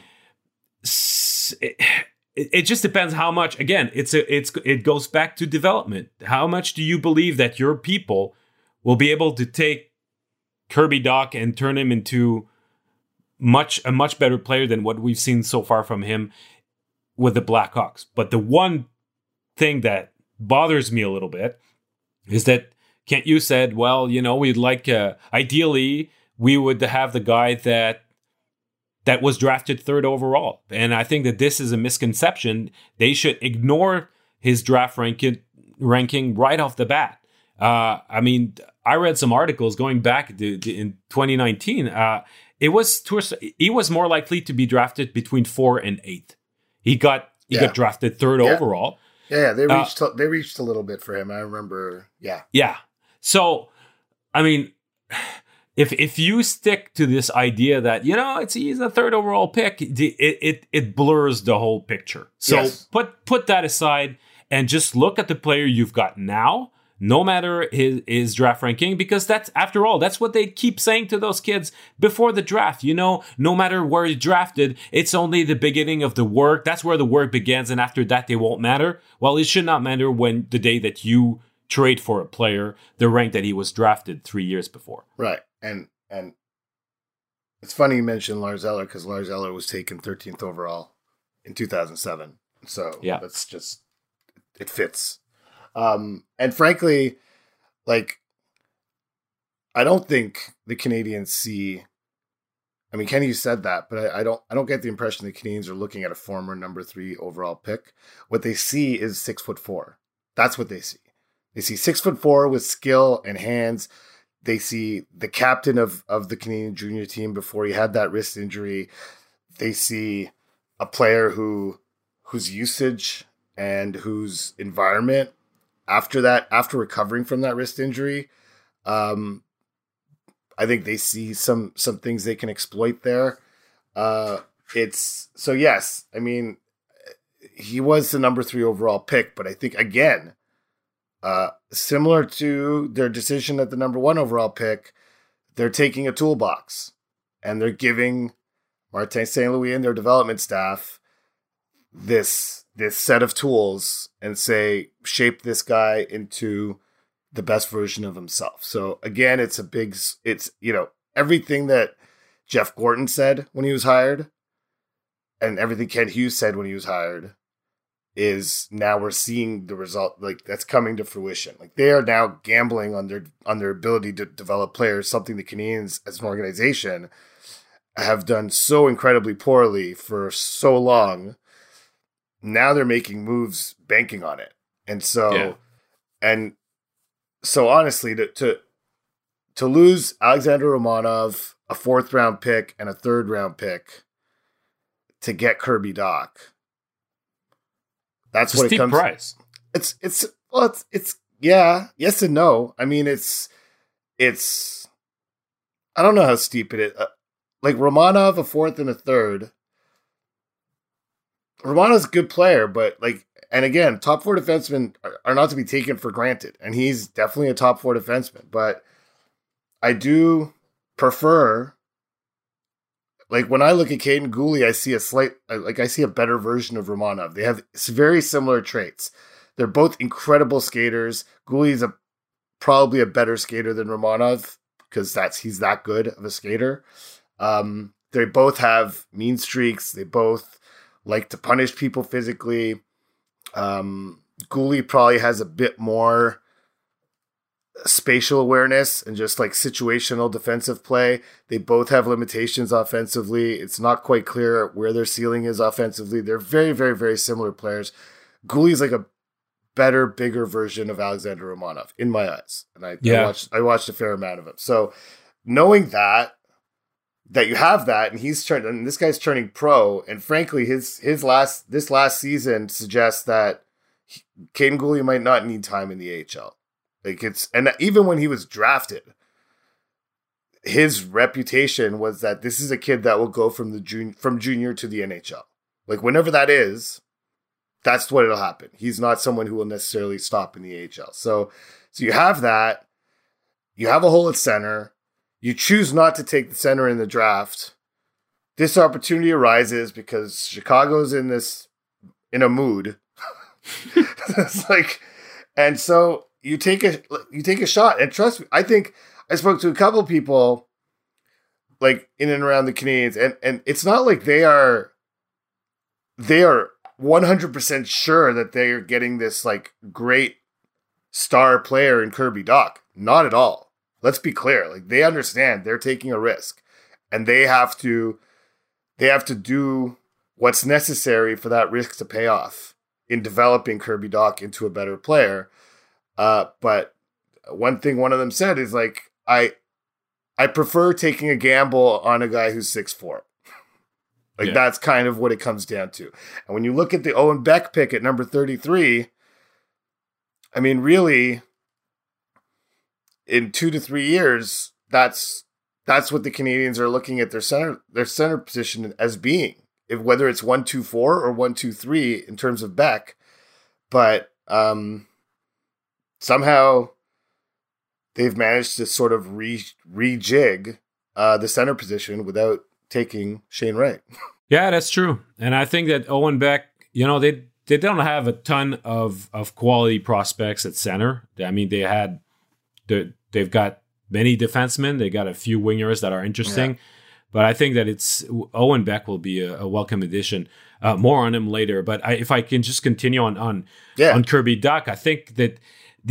F: it just depends how much. Again, it goes back to development. How much do you believe that your people will be able to take Kirby Dach and turn him into a much better player than what we've seen so far from him with the Blackhawks? But the one thing that bothers me a little bit is that Kent Hughes said, well, we'd like, ideally, we would have the guy that was drafted third overall. And I think that this is a misconception. They should ignore his draft ranking right off the bat. I read some articles going back in 2019. He was more likely to be drafted between 4 and 8. He got drafted third overall.
G: Yeah, they reached a little bit for him. I remember. Yeah.
F: Yeah. So, if you stick to this idea that he's a third overall pick, it blurs the whole picture. So put that aside and just look at the player you've got now, no matter his draft ranking, because that's, after all, that's what they keep saying to those kids before the draft. No matter where you're drafted, it's only the beginning of the work. That's where the work begins, and after that, they won't matter. Well, it should not matter when the day that you trade for a player, the rank that he was drafted 3 years before.
G: Right. And it's funny you mentioned Lars Eller, because Lars Eller was taken 13th overall in 2007. So that's just, it fits. And frankly, I don't think the Canadiens see, Kenny said that, but I don't get the impression the Canadiens are looking at a former number 3 overall pick. What they see is 6'4". That's what they see. They see 6'4" with skill and hands. They see the captain of the Canadian junior team before he had that wrist injury. They see a player whose usage and whose environment after recovering from that wrist injury, I think they see some things they can exploit there. Yes. he was the number 3 overall pick, but I think, again, similar to their decision at the number 1 overall pick, they're taking a toolbox and they're giving Martin St. Louis and their development staff this set of tools and say, shape this guy into the best version of himself. So again, it's everything that Jeff Gorton said when he was hired and everything Kent Hughes said when he was hired is now we're seeing the result, like that's coming to fruition. Like they are now gambling on their ability to develop players, something the Canadiens as an organization have done so incredibly poorly for so long. Now they're making moves banking on it. And so, honestly, to lose Alexander Romanov, a 4th round pick and a 3rd round pick to get Kirby Dach, that's what it comes.
F: Price.
G: It's yes and no. I mean, it's I don't know how steep it is. Like Romanov, a 4th and a 3rd. Romanov's a good player, but and again, top 4 defensemen are not to be taken for granted, and he's definitely a top 4 defenseman. But I do prefer, when I look at Caden Gooley, I see I see a better version of Romanov. They have very similar traits. They're both incredible skaters. Gooley's probably a better skater than Romanov because good's that good of a skater. They both have mean streaks. They both like to punish people physically. Gooley probably has a bit more spatial awareness and just situational defensive play. They both have limitations offensively. It's not quite clear where their ceiling is offensively. They're very, very, very similar players. Gooley's a better, bigger version of Alexander Romanov in my eyes. And I watched a fair amount of him. So knowing that you have that, and this guy's turning pro, and frankly, this last season suggests that Caden Gooley might not need time in the AHL. And even when he was drafted, his reputation was that this is a kid that will go from junior to the NHL. Whenever that is, that's what it'll happen. He's not someone who will necessarily stop in the AHL. So you have that. You have a hole at center. You choose not to take the center in the draft. This opportunity arises because Chicago's in a mood. It's and so you take a shot, and trust me, I think I spoke to a couple of people in and around the Canadiens, and it's not like they are 100% sure that they are getting this great star player in Kirby Dach. Not at all. Let's be clear. They understand they're taking a risk, and they have to do what's necessary for that risk to pay off in developing Kirby Dach into a better player. But one thing one of them said is I prefer taking a gamble on a guy who's 6'4". That's kind of what it comes down to. And when you look at the Owen Beck pick at number 33, I mean, really, in 2 to 3 years, that's what the Canadiens are looking at their center position as being, whether it's 1-2-4 or 1-2-3 in terms of Beck. But somehow they've managed to sort of rejig the center position without taking Shane Wright.
F: Yeah, that's true. And I think that Owen Beck, they don't have a ton of quality prospects at center. I mean, they've got many defensemen. They got a few wingers that are interesting. Yeah. But I think that Owen Beck will be a welcome addition. More on him later. But if I can just continue on Kirby Dach, I think that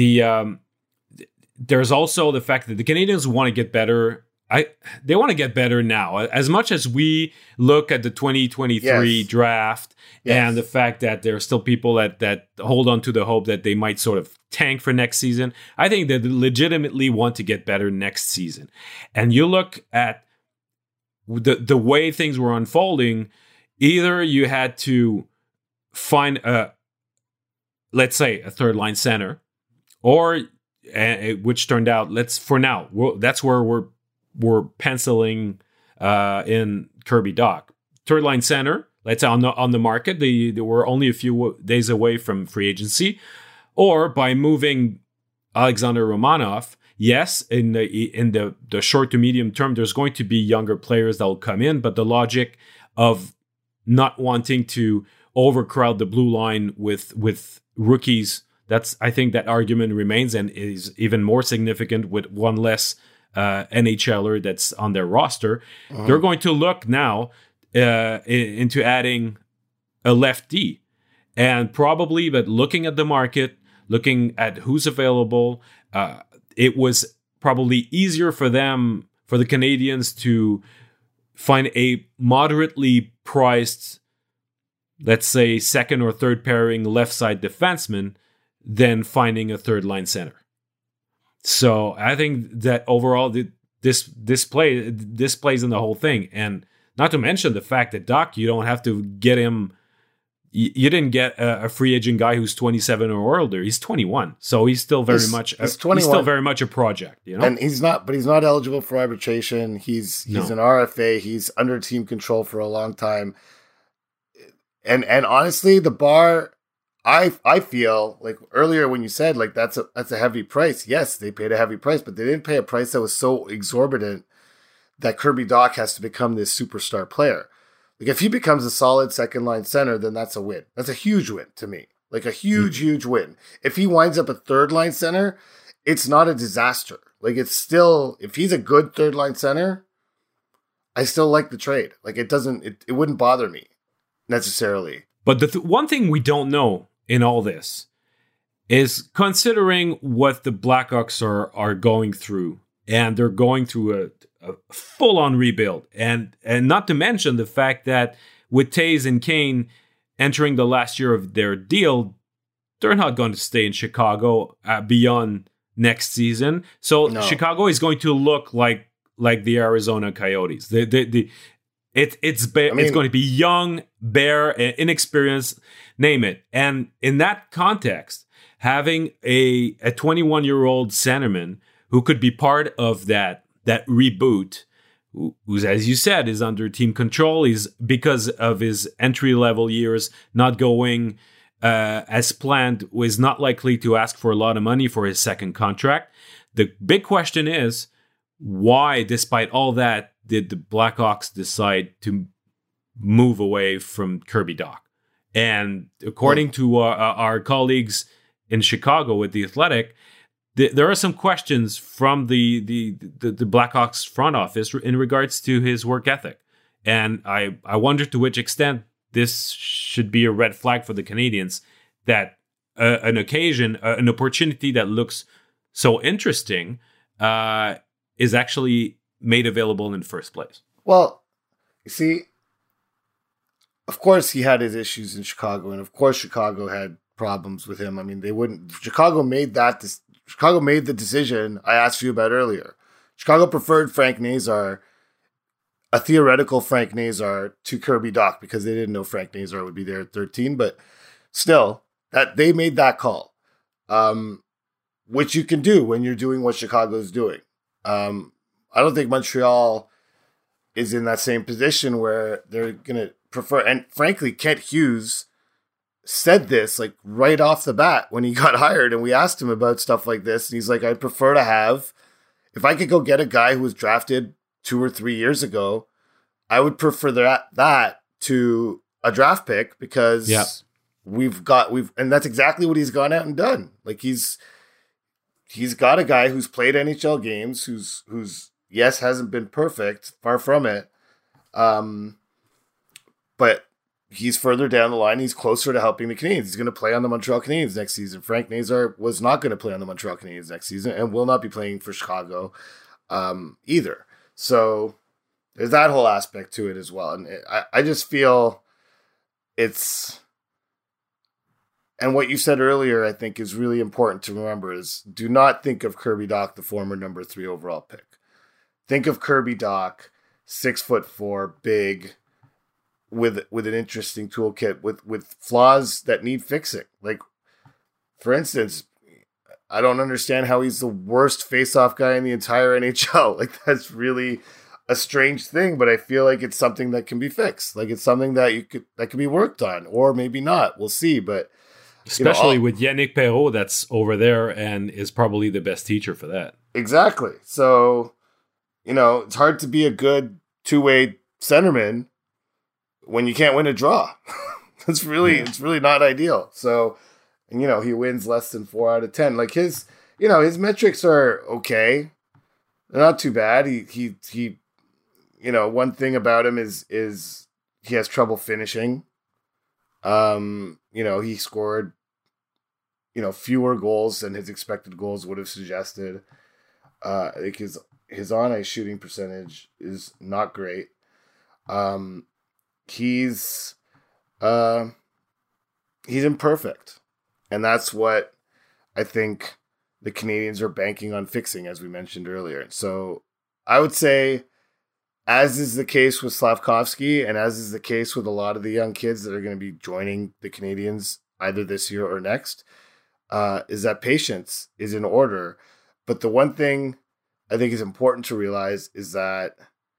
F: there's also the fact that the Canadiens want to get better. They want to get better now. As much as we look at the 2023 draft and the fact that there are still people that hold on to the hope that they might sort of tank for next season, I think they legitimately want to get better next season. And you look at the way things were unfolding, either you had to find let's say a third line center, or which turned out that's where we're penciling in Kirby Dach. Third line center, let's say on the market, they were only a few days away from free agency, or by moving Alexander Romanov. Yes, in the short to medium term, there's going to be younger players that will come in, but the logic of not wanting to overcrowd the blue line with rookies, I think that argument remains and is even more significant with one less NHLer that's on their roster. They're going to look now into adding a lefty, and probably, but looking at the market, looking at who's available, it was probably easier for the Canadiens, to find a moderately priced, let's say, second or third pairing left side defenseman than finding a third line center. So I think that overall this plays in the whole thing, and not to mention the fact that Doc, you don't have to get him. You didn't get a free agent guy who's 27 or older. He's 21, so he's still very much a project. You know,
G: and he's not eligible for arbitration. He's an RFA. He's under team control for a long time. And honestly, the bar, I feel like earlier when you said like that's a heavy price. Yes, they paid a heavy price, but they didn't pay a price that was so exorbitant that Kirby Dach has to become this superstar player. Like, if he becomes a solid second line center, then that's a win. That's a huge win to me. Like, a huge win. If he winds up a third line center, it's not a disaster. Like, it's still, if he's a good third line center, I still like the trade. Like, it wouldn't bother me necessarily.
F: But the one thing we don't know in all this is, considering what the Blackhawks are going through, and they're going through a full-on rebuild, and not to mention the fact that with Taves and Kane entering the last year of their deal, they're not going to stay in Chicago beyond next season. So no. Chicago is going to look like the Arizona Coyotes. It's going to be young, bare, inexperienced, name it. And in that context, having a 21-year-old centerman who could be part of that reboot, who's, as you said, is under team control, is, because of his entry-level years, not going as planned, was not likely to ask for a lot of money for his second contract. The big question is, why, despite all that, did the Blackhawks decide to move away from Kirby Dach? And according to our colleagues in Chicago with The Athletic, there are some questions from the Blackhawks front office in regards to his work ethic. And I wonder to which extent this should be a red flag for the Canadiens, that an opportunity that looks so interesting is actually made available in the first place. Well,
G: you see, of course he had his issues in Chicago, and of course Chicago had problems with him. I mean, Chicago made the decision I asked you about earlier. Chicago preferred Frank Nazar, a theoretical Frank Nazar, to Kirby Dach because they didn't know Frank Nazar would be there at 13. But still, that they made that call, which you can do when you're doing what Chicago's doing. I don't think Montreal is in that same position where they're going to prefer. And frankly, Kent Hughes said this like right off the bat when he got hired, and we asked him about stuff like this, and he's like, I'd prefer to have, if I could go get a guy who was drafted 2 or 3 years ago, I would prefer that to a draft pick, because and that's exactly what he's gone out and done. Like, he's got a guy who's played NHL games, who's yes, hasn't been perfect, far from it, but he's further down the line. He's closer to helping the Canadiens. He's going to play on the Montreal Canadiens next season. Frank Nazar was not going to play on the Montreal Canadiens next season and will not be playing for Chicago either. So there's that whole aspect to it as well. And I just feel it's... And what you said earlier, I think, is really important to remember, is do not think of Kirby Dach, the former number 3 overall pick. Think of Kirby Dach, 6'4", big, with an interesting toolkit, with flaws that need fixing. Like, for instance, I don't understand how he's the worst face-off guy in the entire NHL. Like, that's really a strange thing, but I feel like it's something that can be fixed. Like it's something that can be worked on, or maybe not. We'll see. But
F: especially with Yannick Perrault, that's over there and is probably the best teacher for that.
G: Exactly. So, it's hard to be a good two-way centerman when you can't win a draw. It's really not ideal. So, and he wins less than 4 out of 10. Like his metrics are okay. They're not too bad. He one thing about him is he has trouble finishing. He scored, fewer goals than his expected goals would have suggested. I think his on-ice shooting percentage is not great. He's imperfect. And that's what I think the Canadians are banking on fixing, as we mentioned earlier. So I would say, as is the case with Slavkovsky, and as is the case with a lot of the young kids that are going to be joining the Canadians either this year or next, is that patience is in order. But the one thing I think is important to realize is that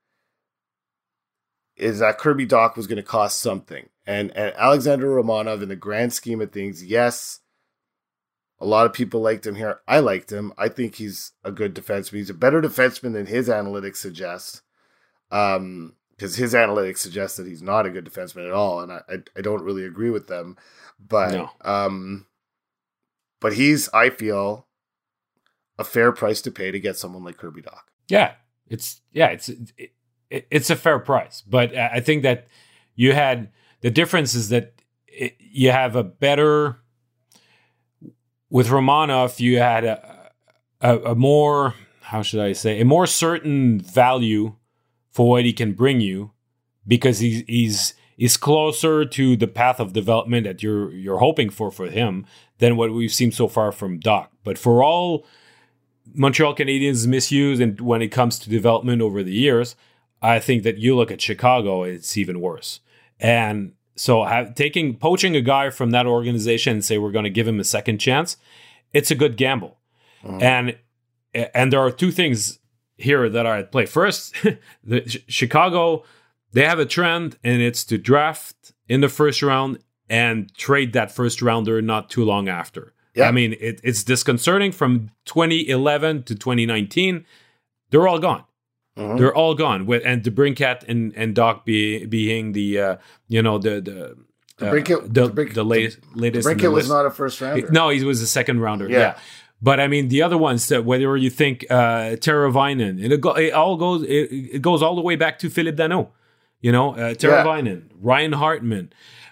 G: Kirby Dach was going to cost something. And Alexander Romanov, in the grand scheme of things, yes, a lot of people liked him here. I liked him. I think he's a good defenseman. He's a better defenseman than his analytics suggest. Because his analytics suggest that he's not a good defenseman at all, and I don't really agree with them. But no. But he's, I feel, a fair price to pay to get someone like Kirby Dach.
F: Yeah, it's a fair price, but I think that you had the difference is that you have a better with Romanov. You had a more, how should I say, a more certain value for what he can bring you, because he's closer to the path of development that you're hoping for him than what we've seen so far from Dach. But for all Montreal Canadiens misuse and when it comes to development over the years, I think that you look at Chicago, it's even worse. And so poaching a guy from that organization and say we're going to give him a second chance, it's a good gamble. Mm-hmm. And there are two things here that are at play. First, Chicago, they have a trend, and it's to draft in the first round and trade that first rounder not too long after. Yeah. I mean, it's disconcerting. From 2011 to 2019, they're all gone. Mm-hmm. They're all gone. And DeBrincat and Dach being the latest.
G: DeBrincat was not a first rounder.
F: No, he was a second rounder. Yeah. But I mean, the other ones, that whether you think Teravainen, it goes all the way back to Philippe Danault, Teravainen, Ryan Hartman.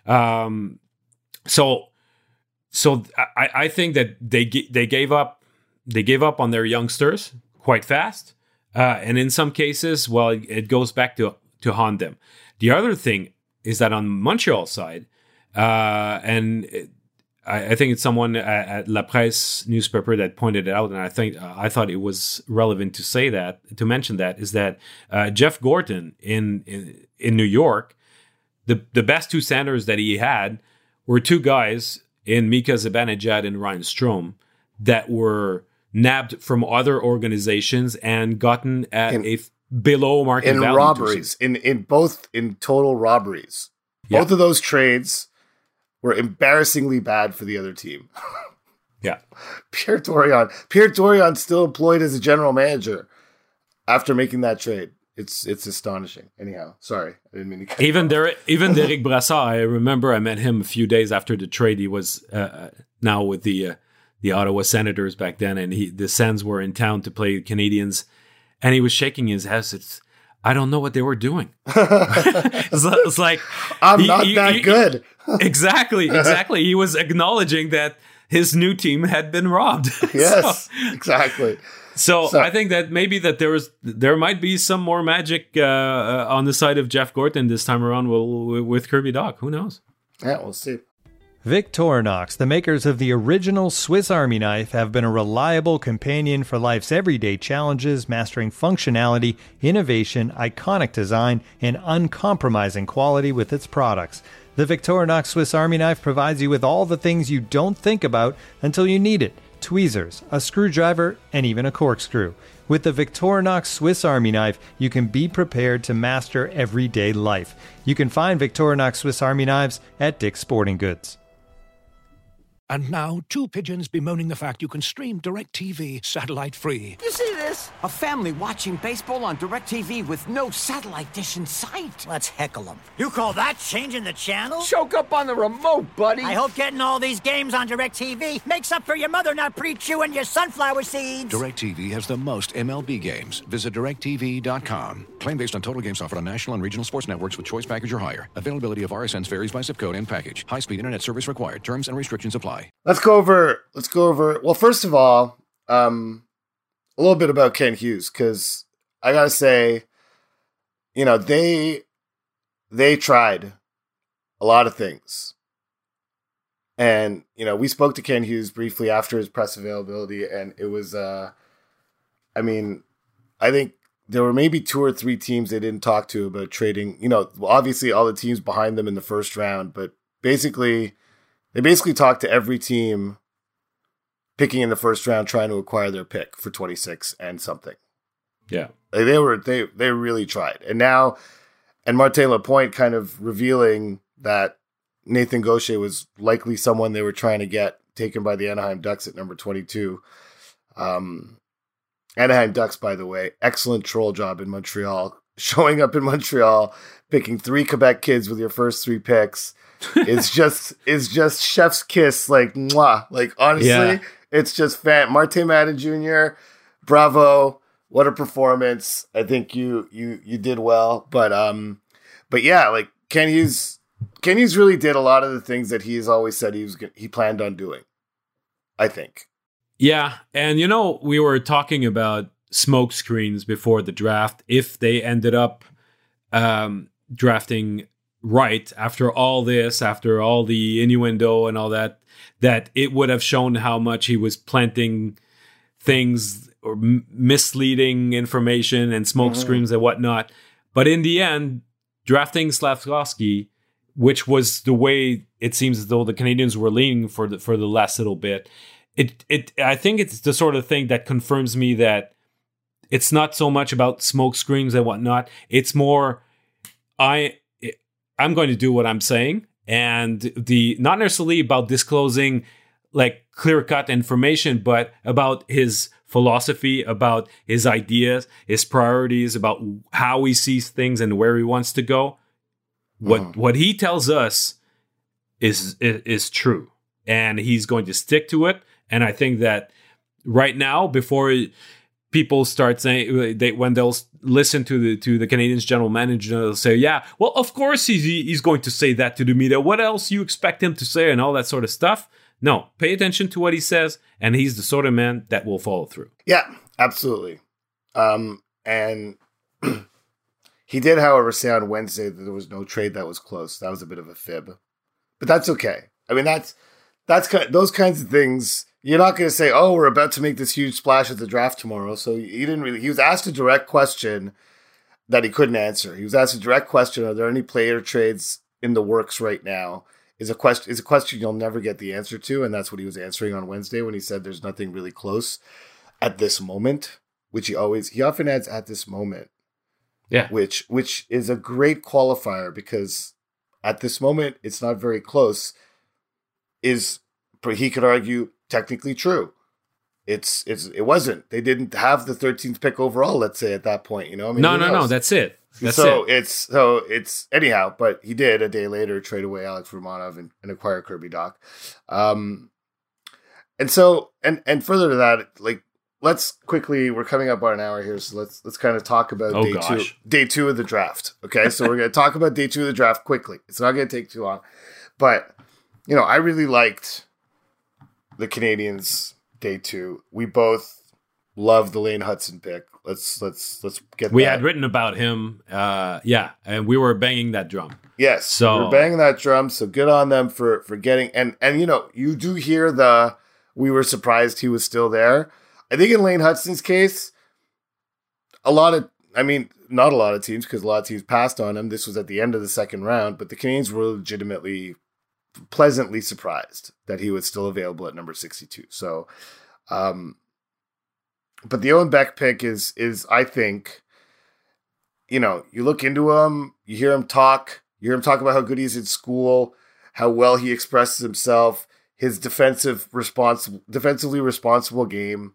F: So I think that they gave up on their youngsters quite fast, and in some cases, well, it goes back to haunt them. The other thing is that on Montreal side, I think it's someone at La Presse newspaper that pointed it out, and I thought it was relevant to mention that is that Jeff Gorton in New York, the best two centers that he had were two guys in Mika Zibanejad and Ryan Strome that were nabbed from other organizations and gotten at below market value. In
G: robberies, in total robberies. Yeah. Both of those trades were embarrassingly bad for the other team.
F: Yeah.
G: Pierre Dorion still employed as a general manager after making that trade. It's astonishing. Anyhow, sorry, I didn't mean to.
F: Even Derek Brassard, I remember I met him a few days after the trade. He was now with the Ottawa Senators back then, and the Sens were in town to play Canadians, and he was shaking his head. I don't know what they were doing. It's like
G: I'm not that good.
F: Exactly. He was acknowledging that his new team had been robbed.
G: Yes, exactly.
F: So I think that maybe that there might be some more magic on the side of Jeff Gorton this time around with Kirby Dach. Who knows?
G: Yeah, we'll see.
A: Victorinox, the makers of the original Swiss Army knife, have been a reliable companion for life's everyday challenges, mastering functionality, innovation, iconic design, and uncompromising quality with its products. The Victorinox Swiss Army knife provides you with all the things you don't think about until you need it. tweezers, a screwdriver, and even a corkscrew. With the Victorinox Swiss Army knife, you can be prepared to master everyday life. You can find Victorinox Swiss Army knives at Dick's Sporting Goods.
H: And now, two pigeons bemoaning the fact you can stream DirecTV satellite-free.
C: You see this? A family watching baseball on DirecTV with no satellite dish in sight.
E: Let's heckle them. You call that changing the channel?
C: Choke up on the remote, buddy.
E: I hope getting all these games on DirecTV makes up for your mother not pre-chewing your sunflower seeds.
B: DirecTV has the most MLB games. Visit DirecTV.com. Claim based on total games offered on national and regional sports networks with choice package or higher. Availability of RSNs varies by zip code and package. High-speed internet service required. Terms and restrictions apply.
G: Let's go over. Well, first of all, a little bit about Ken Hughes, because I gotta say, they tried a lot of things, and we spoke to Ken Hughes briefly after his press availability, and it was, I think there were maybe 2 or 3 teams they didn't talk to about trading. Obviously all the teams behind them in the first round, but they basically talked to every team picking in the first round, trying to acquire their pick for 26 and something.
F: Yeah.
G: They really tried. And now, and Martin Lapointe kind of revealing that Nathan Gaucher was likely someone they were trying to get taken by the Anaheim Ducks at number 22. Anaheim Ducks, by the way, excellent troll job in Montreal. Showing up in Montreal, picking 3 Quebec kids with your first 3 picks. It's just chef's kiss, like mwah. Like honestly, It's just Martin Madden Jr. Bravo, what a performance! I think you did well, but yeah, like Ken Hughes really did a lot of the things that he's always said he planned on doing. I think.
F: Yeah, and we were talking about smoke screens before the draft. If they ended up drafting right after all the innuendo and all that it would have shown how much he was planting things or misleading information and smoke screens and whatnot. But in the end, drafting Slafkovsky, which was the way it seems as though the Canadians were leaning for the last little bit, I think it's the sort of thing that confirms me that it's not so much about smoke screens and whatnot. It's more, I'm going to do what I'm saying, and not necessarily about disclosing like clear-cut information, but about his philosophy, about his ideas, his priorities, about how he sees things and where he wants to go. What he tells us is true, and he's going to stick to it. And I think that right now, before people start saying when they'll listen to the Canadians general manager, they'll say, "Yeah, well, of course he's going to say that to the media. What else you expect him to say?" and all that sort of stuff. No, pay attention to what he says, and he's the sort of man that will follow through.
G: Yeah, absolutely. And he did, however, say on Wednesday that there was no trade that was close. That was a bit of a fib, but that's okay. I mean, that's those kinds of things. You're not going to say, "Oh, we're about to make this huge splash at the draft tomorrow." So he didn't really. He was asked a direct question that he couldn't answer. He was asked a direct question: "Are there any player trades in the works right now?" Is a question you'll never get the answer to, and that's what he was answering on Wednesday when he said there's nothing really close at this moment, which he often adds "at this moment."
F: Yeah,
G: which is a great qualifier, because at this moment it's not very close. He could argue technically true. It wasn't. They didn't have the 13th pick overall, let's say, at that point. No.
F: That's it.
G: It's anyhow. But he did a day later trade away Alex Romanov and acquire Kirby Dach. And further to that, like, let's quickly. We're coming up on an hour here, so let's kind of talk about day two of the draft. Okay, so we're going to talk about day 2 of the draft quickly. It's not going to take too long, but I really liked the Canadians day 2. We both love the Lane Hudson pick. Let's get.
F: We had written about him, and we were banging that drum.
G: Yes,
F: so
G: we're banging that drum. So good on them for getting and you do hear we were surprised he was still there. I think in Lane Hudson's case, not a lot of teams, because a lot of teams passed on him. This was at the end of the second round, but the Canadians were legitimately pleasantly surprised that he was still available at number 62. So But the Owen Beck pick is I think, you look into him, you hear him talk about how good he is at school, how well he expresses himself, his defensively responsible game.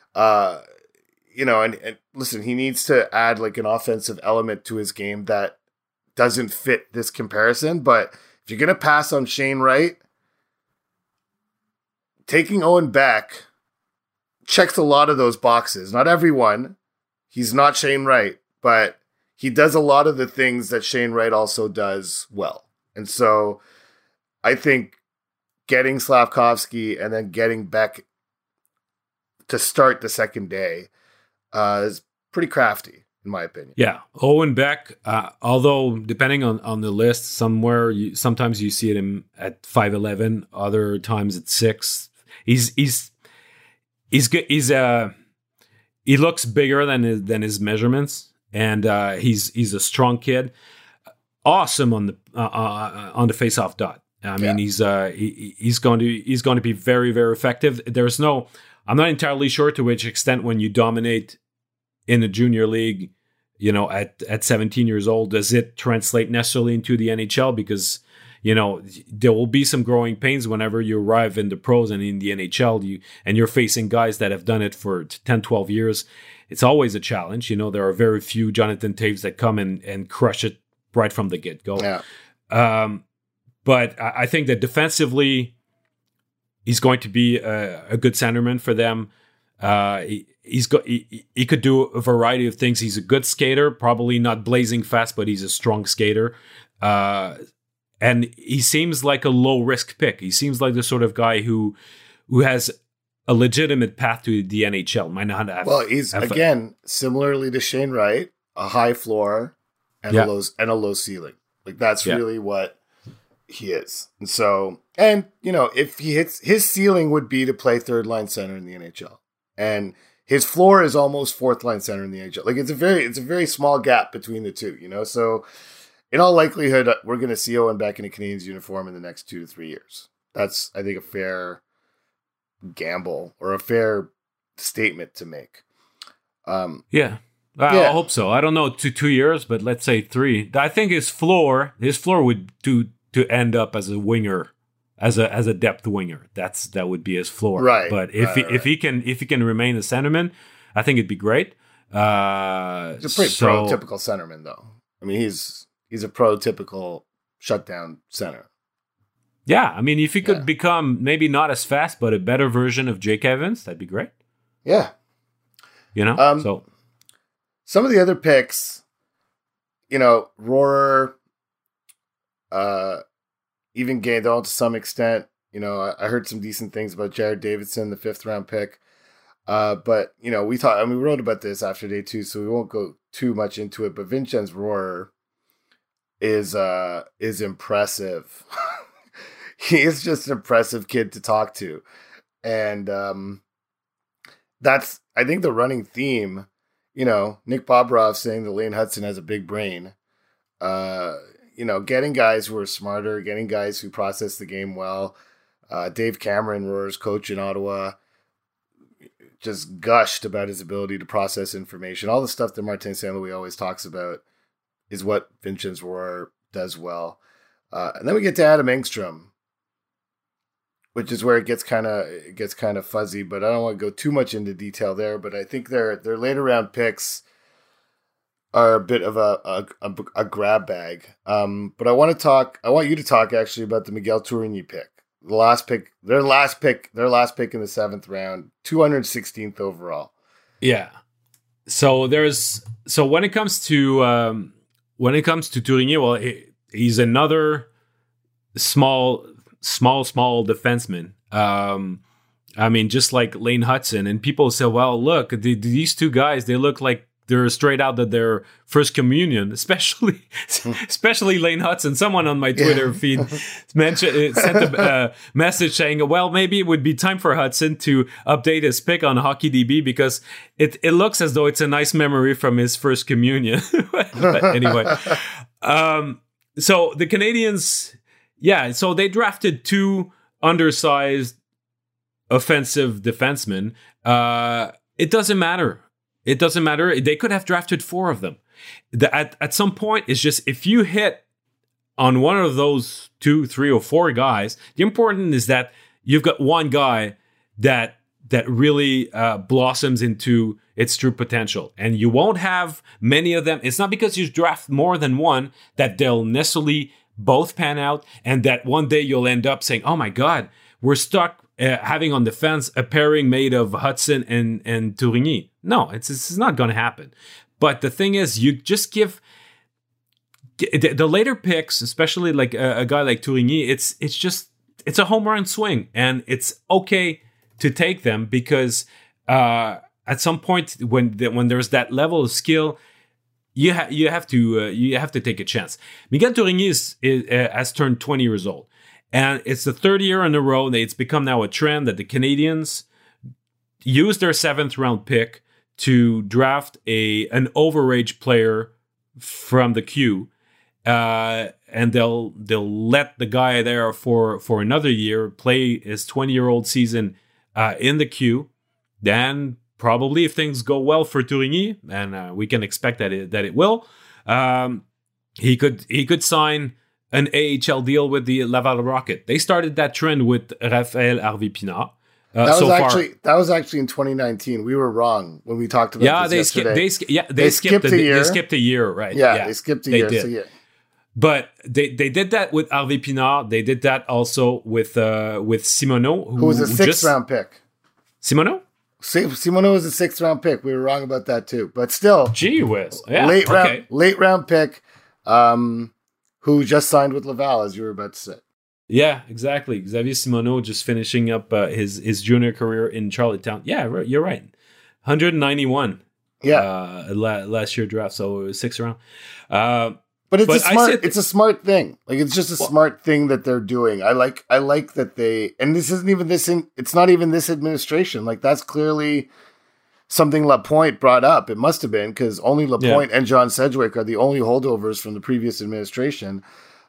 G: And listen, he needs to add like an offensive element to his game that doesn't fit this comparison. But if you're going to pass on Shane Wright, taking Owen Beck checks a lot of those boxes. Not everyone. He's not Shane Wright, but he does a lot of the things that Shane Wright also does well. And so I think getting Slavkovsky and then getting Beck to start the second day is pretty crafty, in my opinion.
F: Yeah, Owen Beck, although depending on the list, sometimes you see him at 5'11", other times at 6. He's good. He looks bigger than his measurements, and he's a strong kid. Awesome on the face-off dot. I mean, he's going to be very, very effective. I'm not entirely sure to which extent when you dominate in the junior league, at 17 years old, does it translate necessarily into the NHL? Because, there will be some growing pains whenever you arrive in the pros and in the NHL, you're facing guys that have done it for 10, 12 years. It's always a challenge. There are very few Jonathan Taves that come and crush it right from the get-go.
G: Yeah.
F: But I think that defensively, he's going to be a good centerman for them. He could do a variety of things. He's a good skater, probably not blazing fast, but he's a strong skater. And he seems like a low-risk pick. He seems like the sort of guy who has a legitimate path to the NHL. Might not have.
G: Well, he's again similarly to Shane Wright, a high floor and a low ceiling. Like that's really what he is. And so, if he hits, his ceiling would be to play third line center in the NHL, and his floor is almost fourth line center in the NHL. Like it's a very small gap between the two. So in all likelihood, we're going to see Owen Beck in a Canadiens uniform in the next 2 to 3 years. That's, I think, a fair gamble or a fair statement to make.
F: I hope so. I don't know, 2 years, but let's say 3. I think his floor would do to end up as a winger, as a depth winger. That would be his floor.
G: Right.
F: But if he can remain a centerman, I think it'd be great.
G: He's a pretty prototypical centerman, though. I mean, he's a prototypical shutdown center.
F: Yeah, I mean, if he could become maybe not as fast, but a better version of Jake Evans, that'd be great.
G: Yeah.
F: So
G: some of the other picks, Rohrer, even Gainwell to some extent. I heard some decent things about Jared Davidson, the 5th round pick. But we wrote about this after day 2, so we won't go too much into it. But Vincenz Rohrer is impressive. He is just an impressive kid to talk to. And that's, I think, the running theme. Nick Bobrov saying that Lane Hudson has a big brain. Getting guys who are smarter, getting guys who process the game well. Dave Cameron, Rohrer's coach in Ottawa, just gushed about his ability to process information. All the stuff that Martin St. Louis always talks about is what Vincenz Rohrer does well. And then we get to Adam Engstrom, which is where it gets kind of fuzzy, but I don't want to go too much into detail there. But I think their later round picks are a bit of a grab bag. But I want you to talk actually about the Miguel Tourigny pick. Their last pick in the 7th round, 216th overall.
F: Yeah. So when it comes to Tourigny, well, he's another small defenseman. I mean, just like Lane Hudson, and people say, well, look, these two guys, they look like they're straight out of their first communion, especially Lane Hudson. Someone on my Twitter feed sent a message saying, well, maybe it would be time for Hudson to update his pick on HockeyDB because it looks as though it's a nice memory from his first communion. But anyway, so the Canadiens, so they drafted 2 undersized offensive defensemen, it doesn't matter. It doesn't matter. They could have drafted 4 of them. At some point, it's just if you hit on one of those 2, 3, or 4 guys, the important is that you've got one guy that really blossoms into its true potential. And you won't have many of them. It's not because you draft more than one that they'll necessarily both pan out and that one day you'll end up saying, oh my God, we're stuck having on defense a pairing made of Hudson and Tourigny. No, it's not going to happen. But the thing is, you just give the later picks, especially like a guy like Tourigny, it's a home run swing, and it's okay to take them because at some point when there's that level of skill, you have to take a chance. Miguel Tourigny has turned 20 years old, and it's the third year in a row that it's become now a trend that the Canadians use their 7th round pick to draft an overage player from the queue. And they'll let the guy there for another year play his 20-year-old season in the queue. Then probably if things go well for Tourigny, and we can expect that it will, he could sign an AHL deal with the Laval Rocket. They started that trend with Raphaël Harvey-Pinard.
G: That was actually in 2019. We were wrong when we talked about this yesterday.
F: They skipped a year. They skipped a year, right?
G: Yeah, they skipped a year.
F: Did.
G: So yeah.
F: But they did that with Harvey Pinard. They did that also with Simoneau,
G: who was a 6th round pick.
F: Simoneau?
G: Simoneau was a 6th round pick. We were wrong about that too. But still,
F: gee whiz, yeah,
G: late round pick, who just signed with Laval, as you were about to say.
F: Yeah, exactly. Xavier Simoneau just finishing up his junior career in Charlottetown. Yeah, you're right. 191.
G: Yeah,
F: last year draft, so it was 6th round.
G: But it's a smart thing. Like it's just a smart thing that they're doing. I like that they, and this isn't even it's not even this administration. Like that's clearly something Lapointe brought up. It must have been because only Lapointe and John Sedgwick are the only holdovers from the previous administration.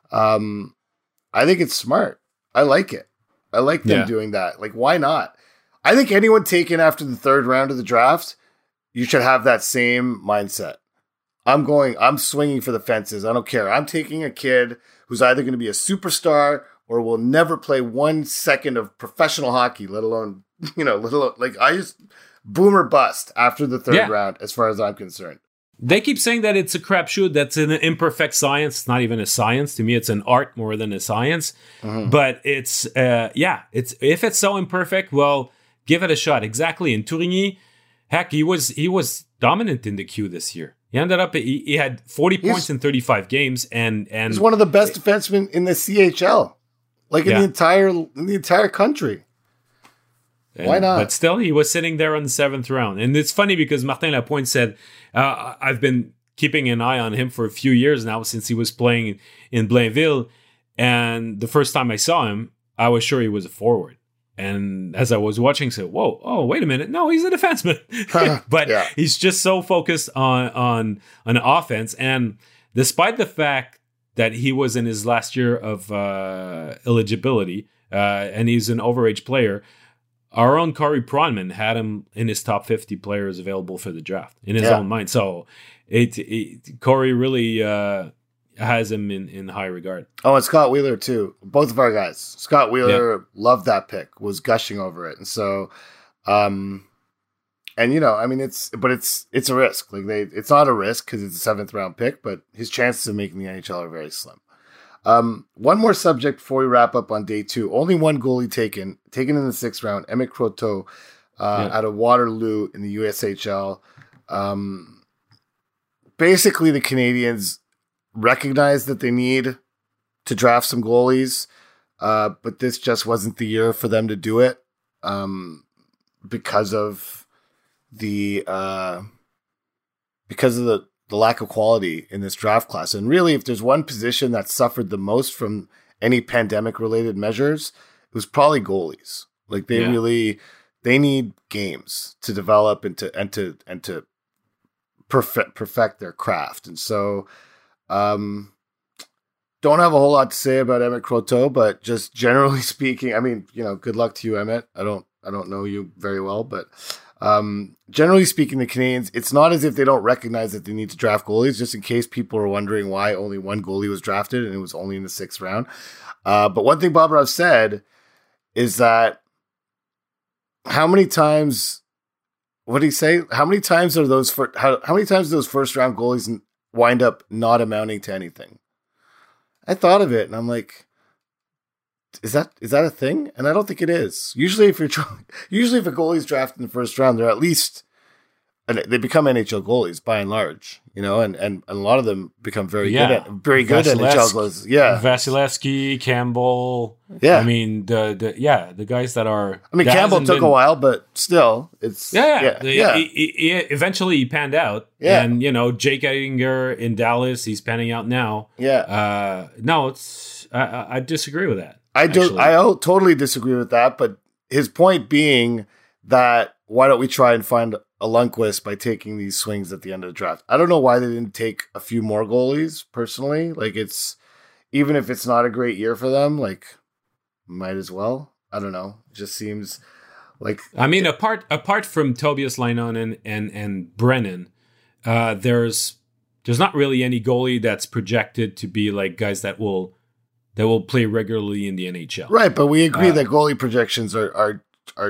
G: I think it's smart. I like it. I like them doing that. Like, why not? I think anyone taken after the 3rd round of the draft, you should have that same mindset. I'm swinging for the fences. I don't care. I'm taking a kid who's either going to be a superstar or will never play 1 second of professional hockey, let alone I just boom or bust after the 3rd round, as far as I'm concerned.
F: They keep saying that it's a crapshoot. That's an imperfect science. It's not even a science. To me, it's an art more than a science. Mm-hmm. But it's if it's so imperfect, well, give it a shot. Exactly. And Tourigny, heck, he was dominant in the queue this year. He ended up he had 40 points in 35 games, and
G: he's one of the best defensemen in the CHL, in the entire country. Why not?
F: But still, he was sitting there on the 7th round. And it's funny because Martin Lapointe said, I've been keeping an eye on him for a few years now since he was playing in Blainville. And the first time I saw him, I was sure he was a forward. And as I was watching, I said, wait a minute. No, he's a defenseman. But he's just so focused on offense. And despite the fact that he was in his last year of eligibility and he's an overage player, our own Corey Pronman had him in his top 50 players available for the draft in his own mind. So Corey really has him in high regard. Oh, and Scott Wheeler too. Both of our guys. Scott Wheeler loved that pick, was gushing over it. And so, and it's a risk. It's not a risk because it's a 7th round pick, but his chances of making the NHL are very slim. One more subject before we wrap up on day 2. Only one goalie taken in the 6th round, Emmett Croteau, out of Waterloo in the USHL. Basically, the Canadians recognize that they need to draft some goalies, but this just wasn't the year for them to do it because of the lack of quality in this draft class. And really, if there's one position that suffered the most from any pandemic-related measures, it was probably goalies. They need games to develop and to perfect their craft. And so, don't have a whole lot to say about Emmett Croteau, but just generally speaking, good luck to you, Emmett. I
G: I don't know you very well, but generally speaking, the Canadiens, it's not as if they don't recognize that they need to draft goalies, just in case people are wondering why only one goalie was drafted and it was only in the 6th round. But one thing Bobrovsky said is that how many times, what did he say? How many times are those how many times do those first round goalies wind up not amounting to anything? I thought of it and I'm like, is that a thing? And I don't think it is. Usually if a goalie's drafted in the first round, they're at least, and they become NHL goalies by and large, and a lot of them become very good NHL goalies. Yeah.
F: Vasilevsky, Campbell.
G: Yeah.
F: I mean, the guys that are.
G: I mean, Campbell took a while, but still, it's.
F: He eventually he panned out.
G: Yeah.
F: And, Jake Edinger in Dallas, he's panning out now.
G: Yeah.
F: No, I disagree with that.
G: I totally disagree with that, but his point being that why don't we try and find a Lundqvist by taking these swings at the end of the draft? I don't know why they didn't take a few more goalies, personally. Like, it's, even if it's not a great year for them, like, might as well. I don't know. It just seems like...
F: I mean, apart from Tobias Leinonen and Brennan, there's not really any goalie that's projected to be like guys that will play regularly in the NHL.
G: Right, but we agree that goalie projections are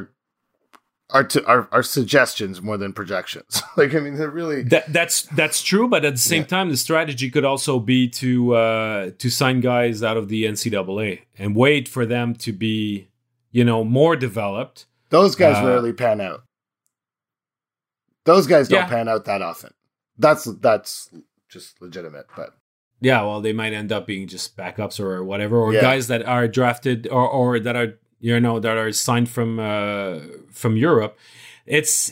G: suggestions more than projections. Like, I mean, they're really
F: that's true. But at the same time, the strategy could also be to sign guys out of the NCAA and wait for them to be, more developed.
G: Those guys rarely pan out. Those guys don't pan out that often. That's just legitimate, but.
F: Yeah, well, they might end up being just backups or whatever, or guys that are drafted or that are that are signed from Europe. It's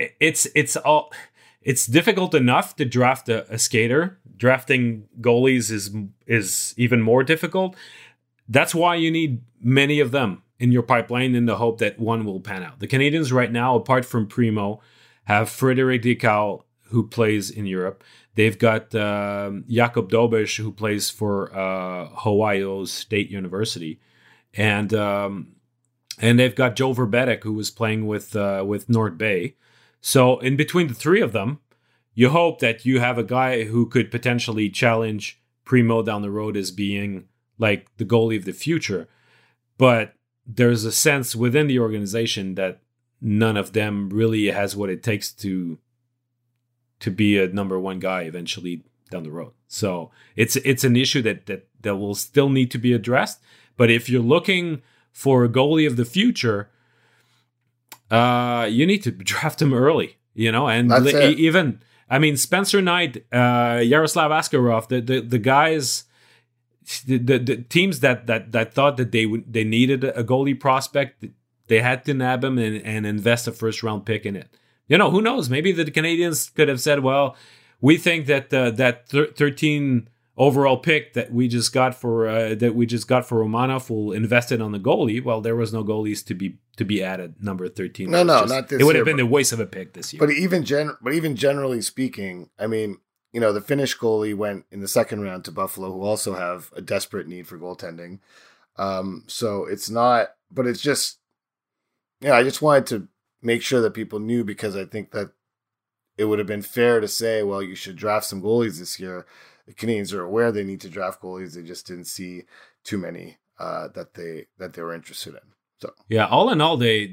F: difficult enough to draft a skater. Drafting goalies is even more difficult. That's why you need many of them in your pipeline in the hope that one will pan out. The Canadiens right now, apart from Primo, have Frédéric Descal, who plays in Europe. They've got Jakob Dobish, who plays for Ohio State University, and they've got Joe Verbeek, who was playing with North Bay. So in between the three of them, you hope that you have a guy who could potentially challenge Primo down the road as being like the goalie of the future. But there's a sense within the organization that none of them really has what it takes to be a number one guy eventually down the road. So it's an issue that will still need to be addressed. But if you're looking for a goalie of the future, you need to draft him early, and even, I mean, Spencer Knight, Yaroslav Askarov, the guys, the teams that thought that they needed a goalie prospect, they had to nab him and invest a first round pick in it. Who knows? Maybe the Canadiens could have said, well, we think that that 13 overall pick that we just got for Romanov will invest it on the goalie. Well, there was no goalies to be added. Number 13.
G: No, not this year.
F: It would have been a waste of a pick this year.
G: But even generally speaking, I mean, the Finnish goalie went in the 2nd round to Buffalo, who also have a desperate need for goaltending. So it's not, but it's just, I just wanted to make sure that people knew, because I think that it would have been fair to say, well, you should draft some goalies this year. The Canadiens are aware they need to draft goalies. They just didn't see too many that they were interested in. So
F: yeah, all in all, they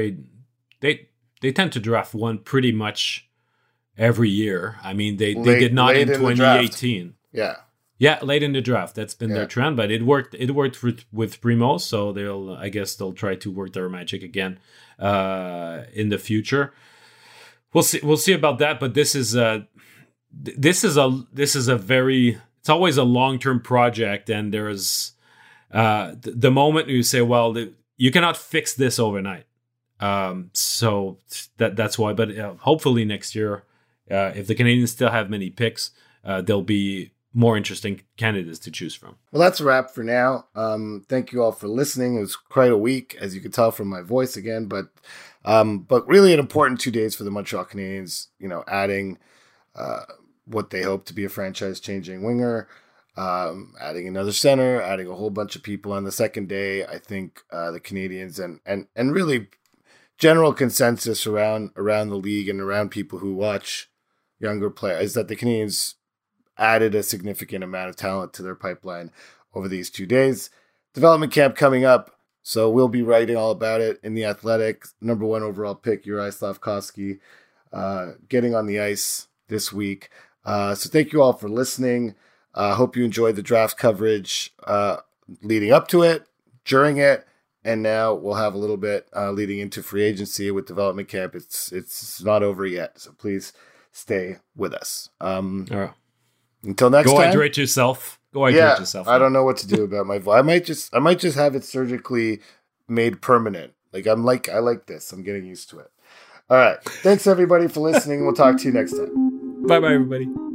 F: tend to draft one pretty much every year. I mean, they did not in 2018. Yeah, late in the draft. That's been their trend, but it worked. It worked with Primo, so they'll try to work their magic again in the future. We'll see about that. But this is a very, it's always a long-term project, and there is the moment you say, well, you cannot fix this overnight. So that's why. But hopefully next year, if the Canadiens still have many picks, there'll be more interesting candidates to choose from.
G: Well, that's a wrap for now. Thank you all for listening. It was quite a week, as you could tell from my voice again, but really an important 2 days for the Montreal Canadiens, adding what they hope to be a franchise-changing winger, adding another center, adding a whole bunch of people on the second day. I think the Canadiens and really general consensus around the league and around people who watch younger players is that the Canadians added a significant amount of talent to their pipeline over these 2 days. Development camp coming up, so we'll be writing all about it in The Athletic. Number 1 overall pick, Juraj Slafkovsky, getting on the ice this week. So thank you all for listening. Hope you enjoyed the draft coverage leading up to it, during it, and now we'll have a little bit leading into free agency with development camp. It's not over yet, so please stay with us. All right. Until next time.
F: Go hydrate yourself. Yourself.
G: I don't know what to do about my voice. I might just have it surgically made permanent. I like this. I'm getting used to it. All right. Thanks everybody for listening. We'll talk to you next time.
F: Bye everybody.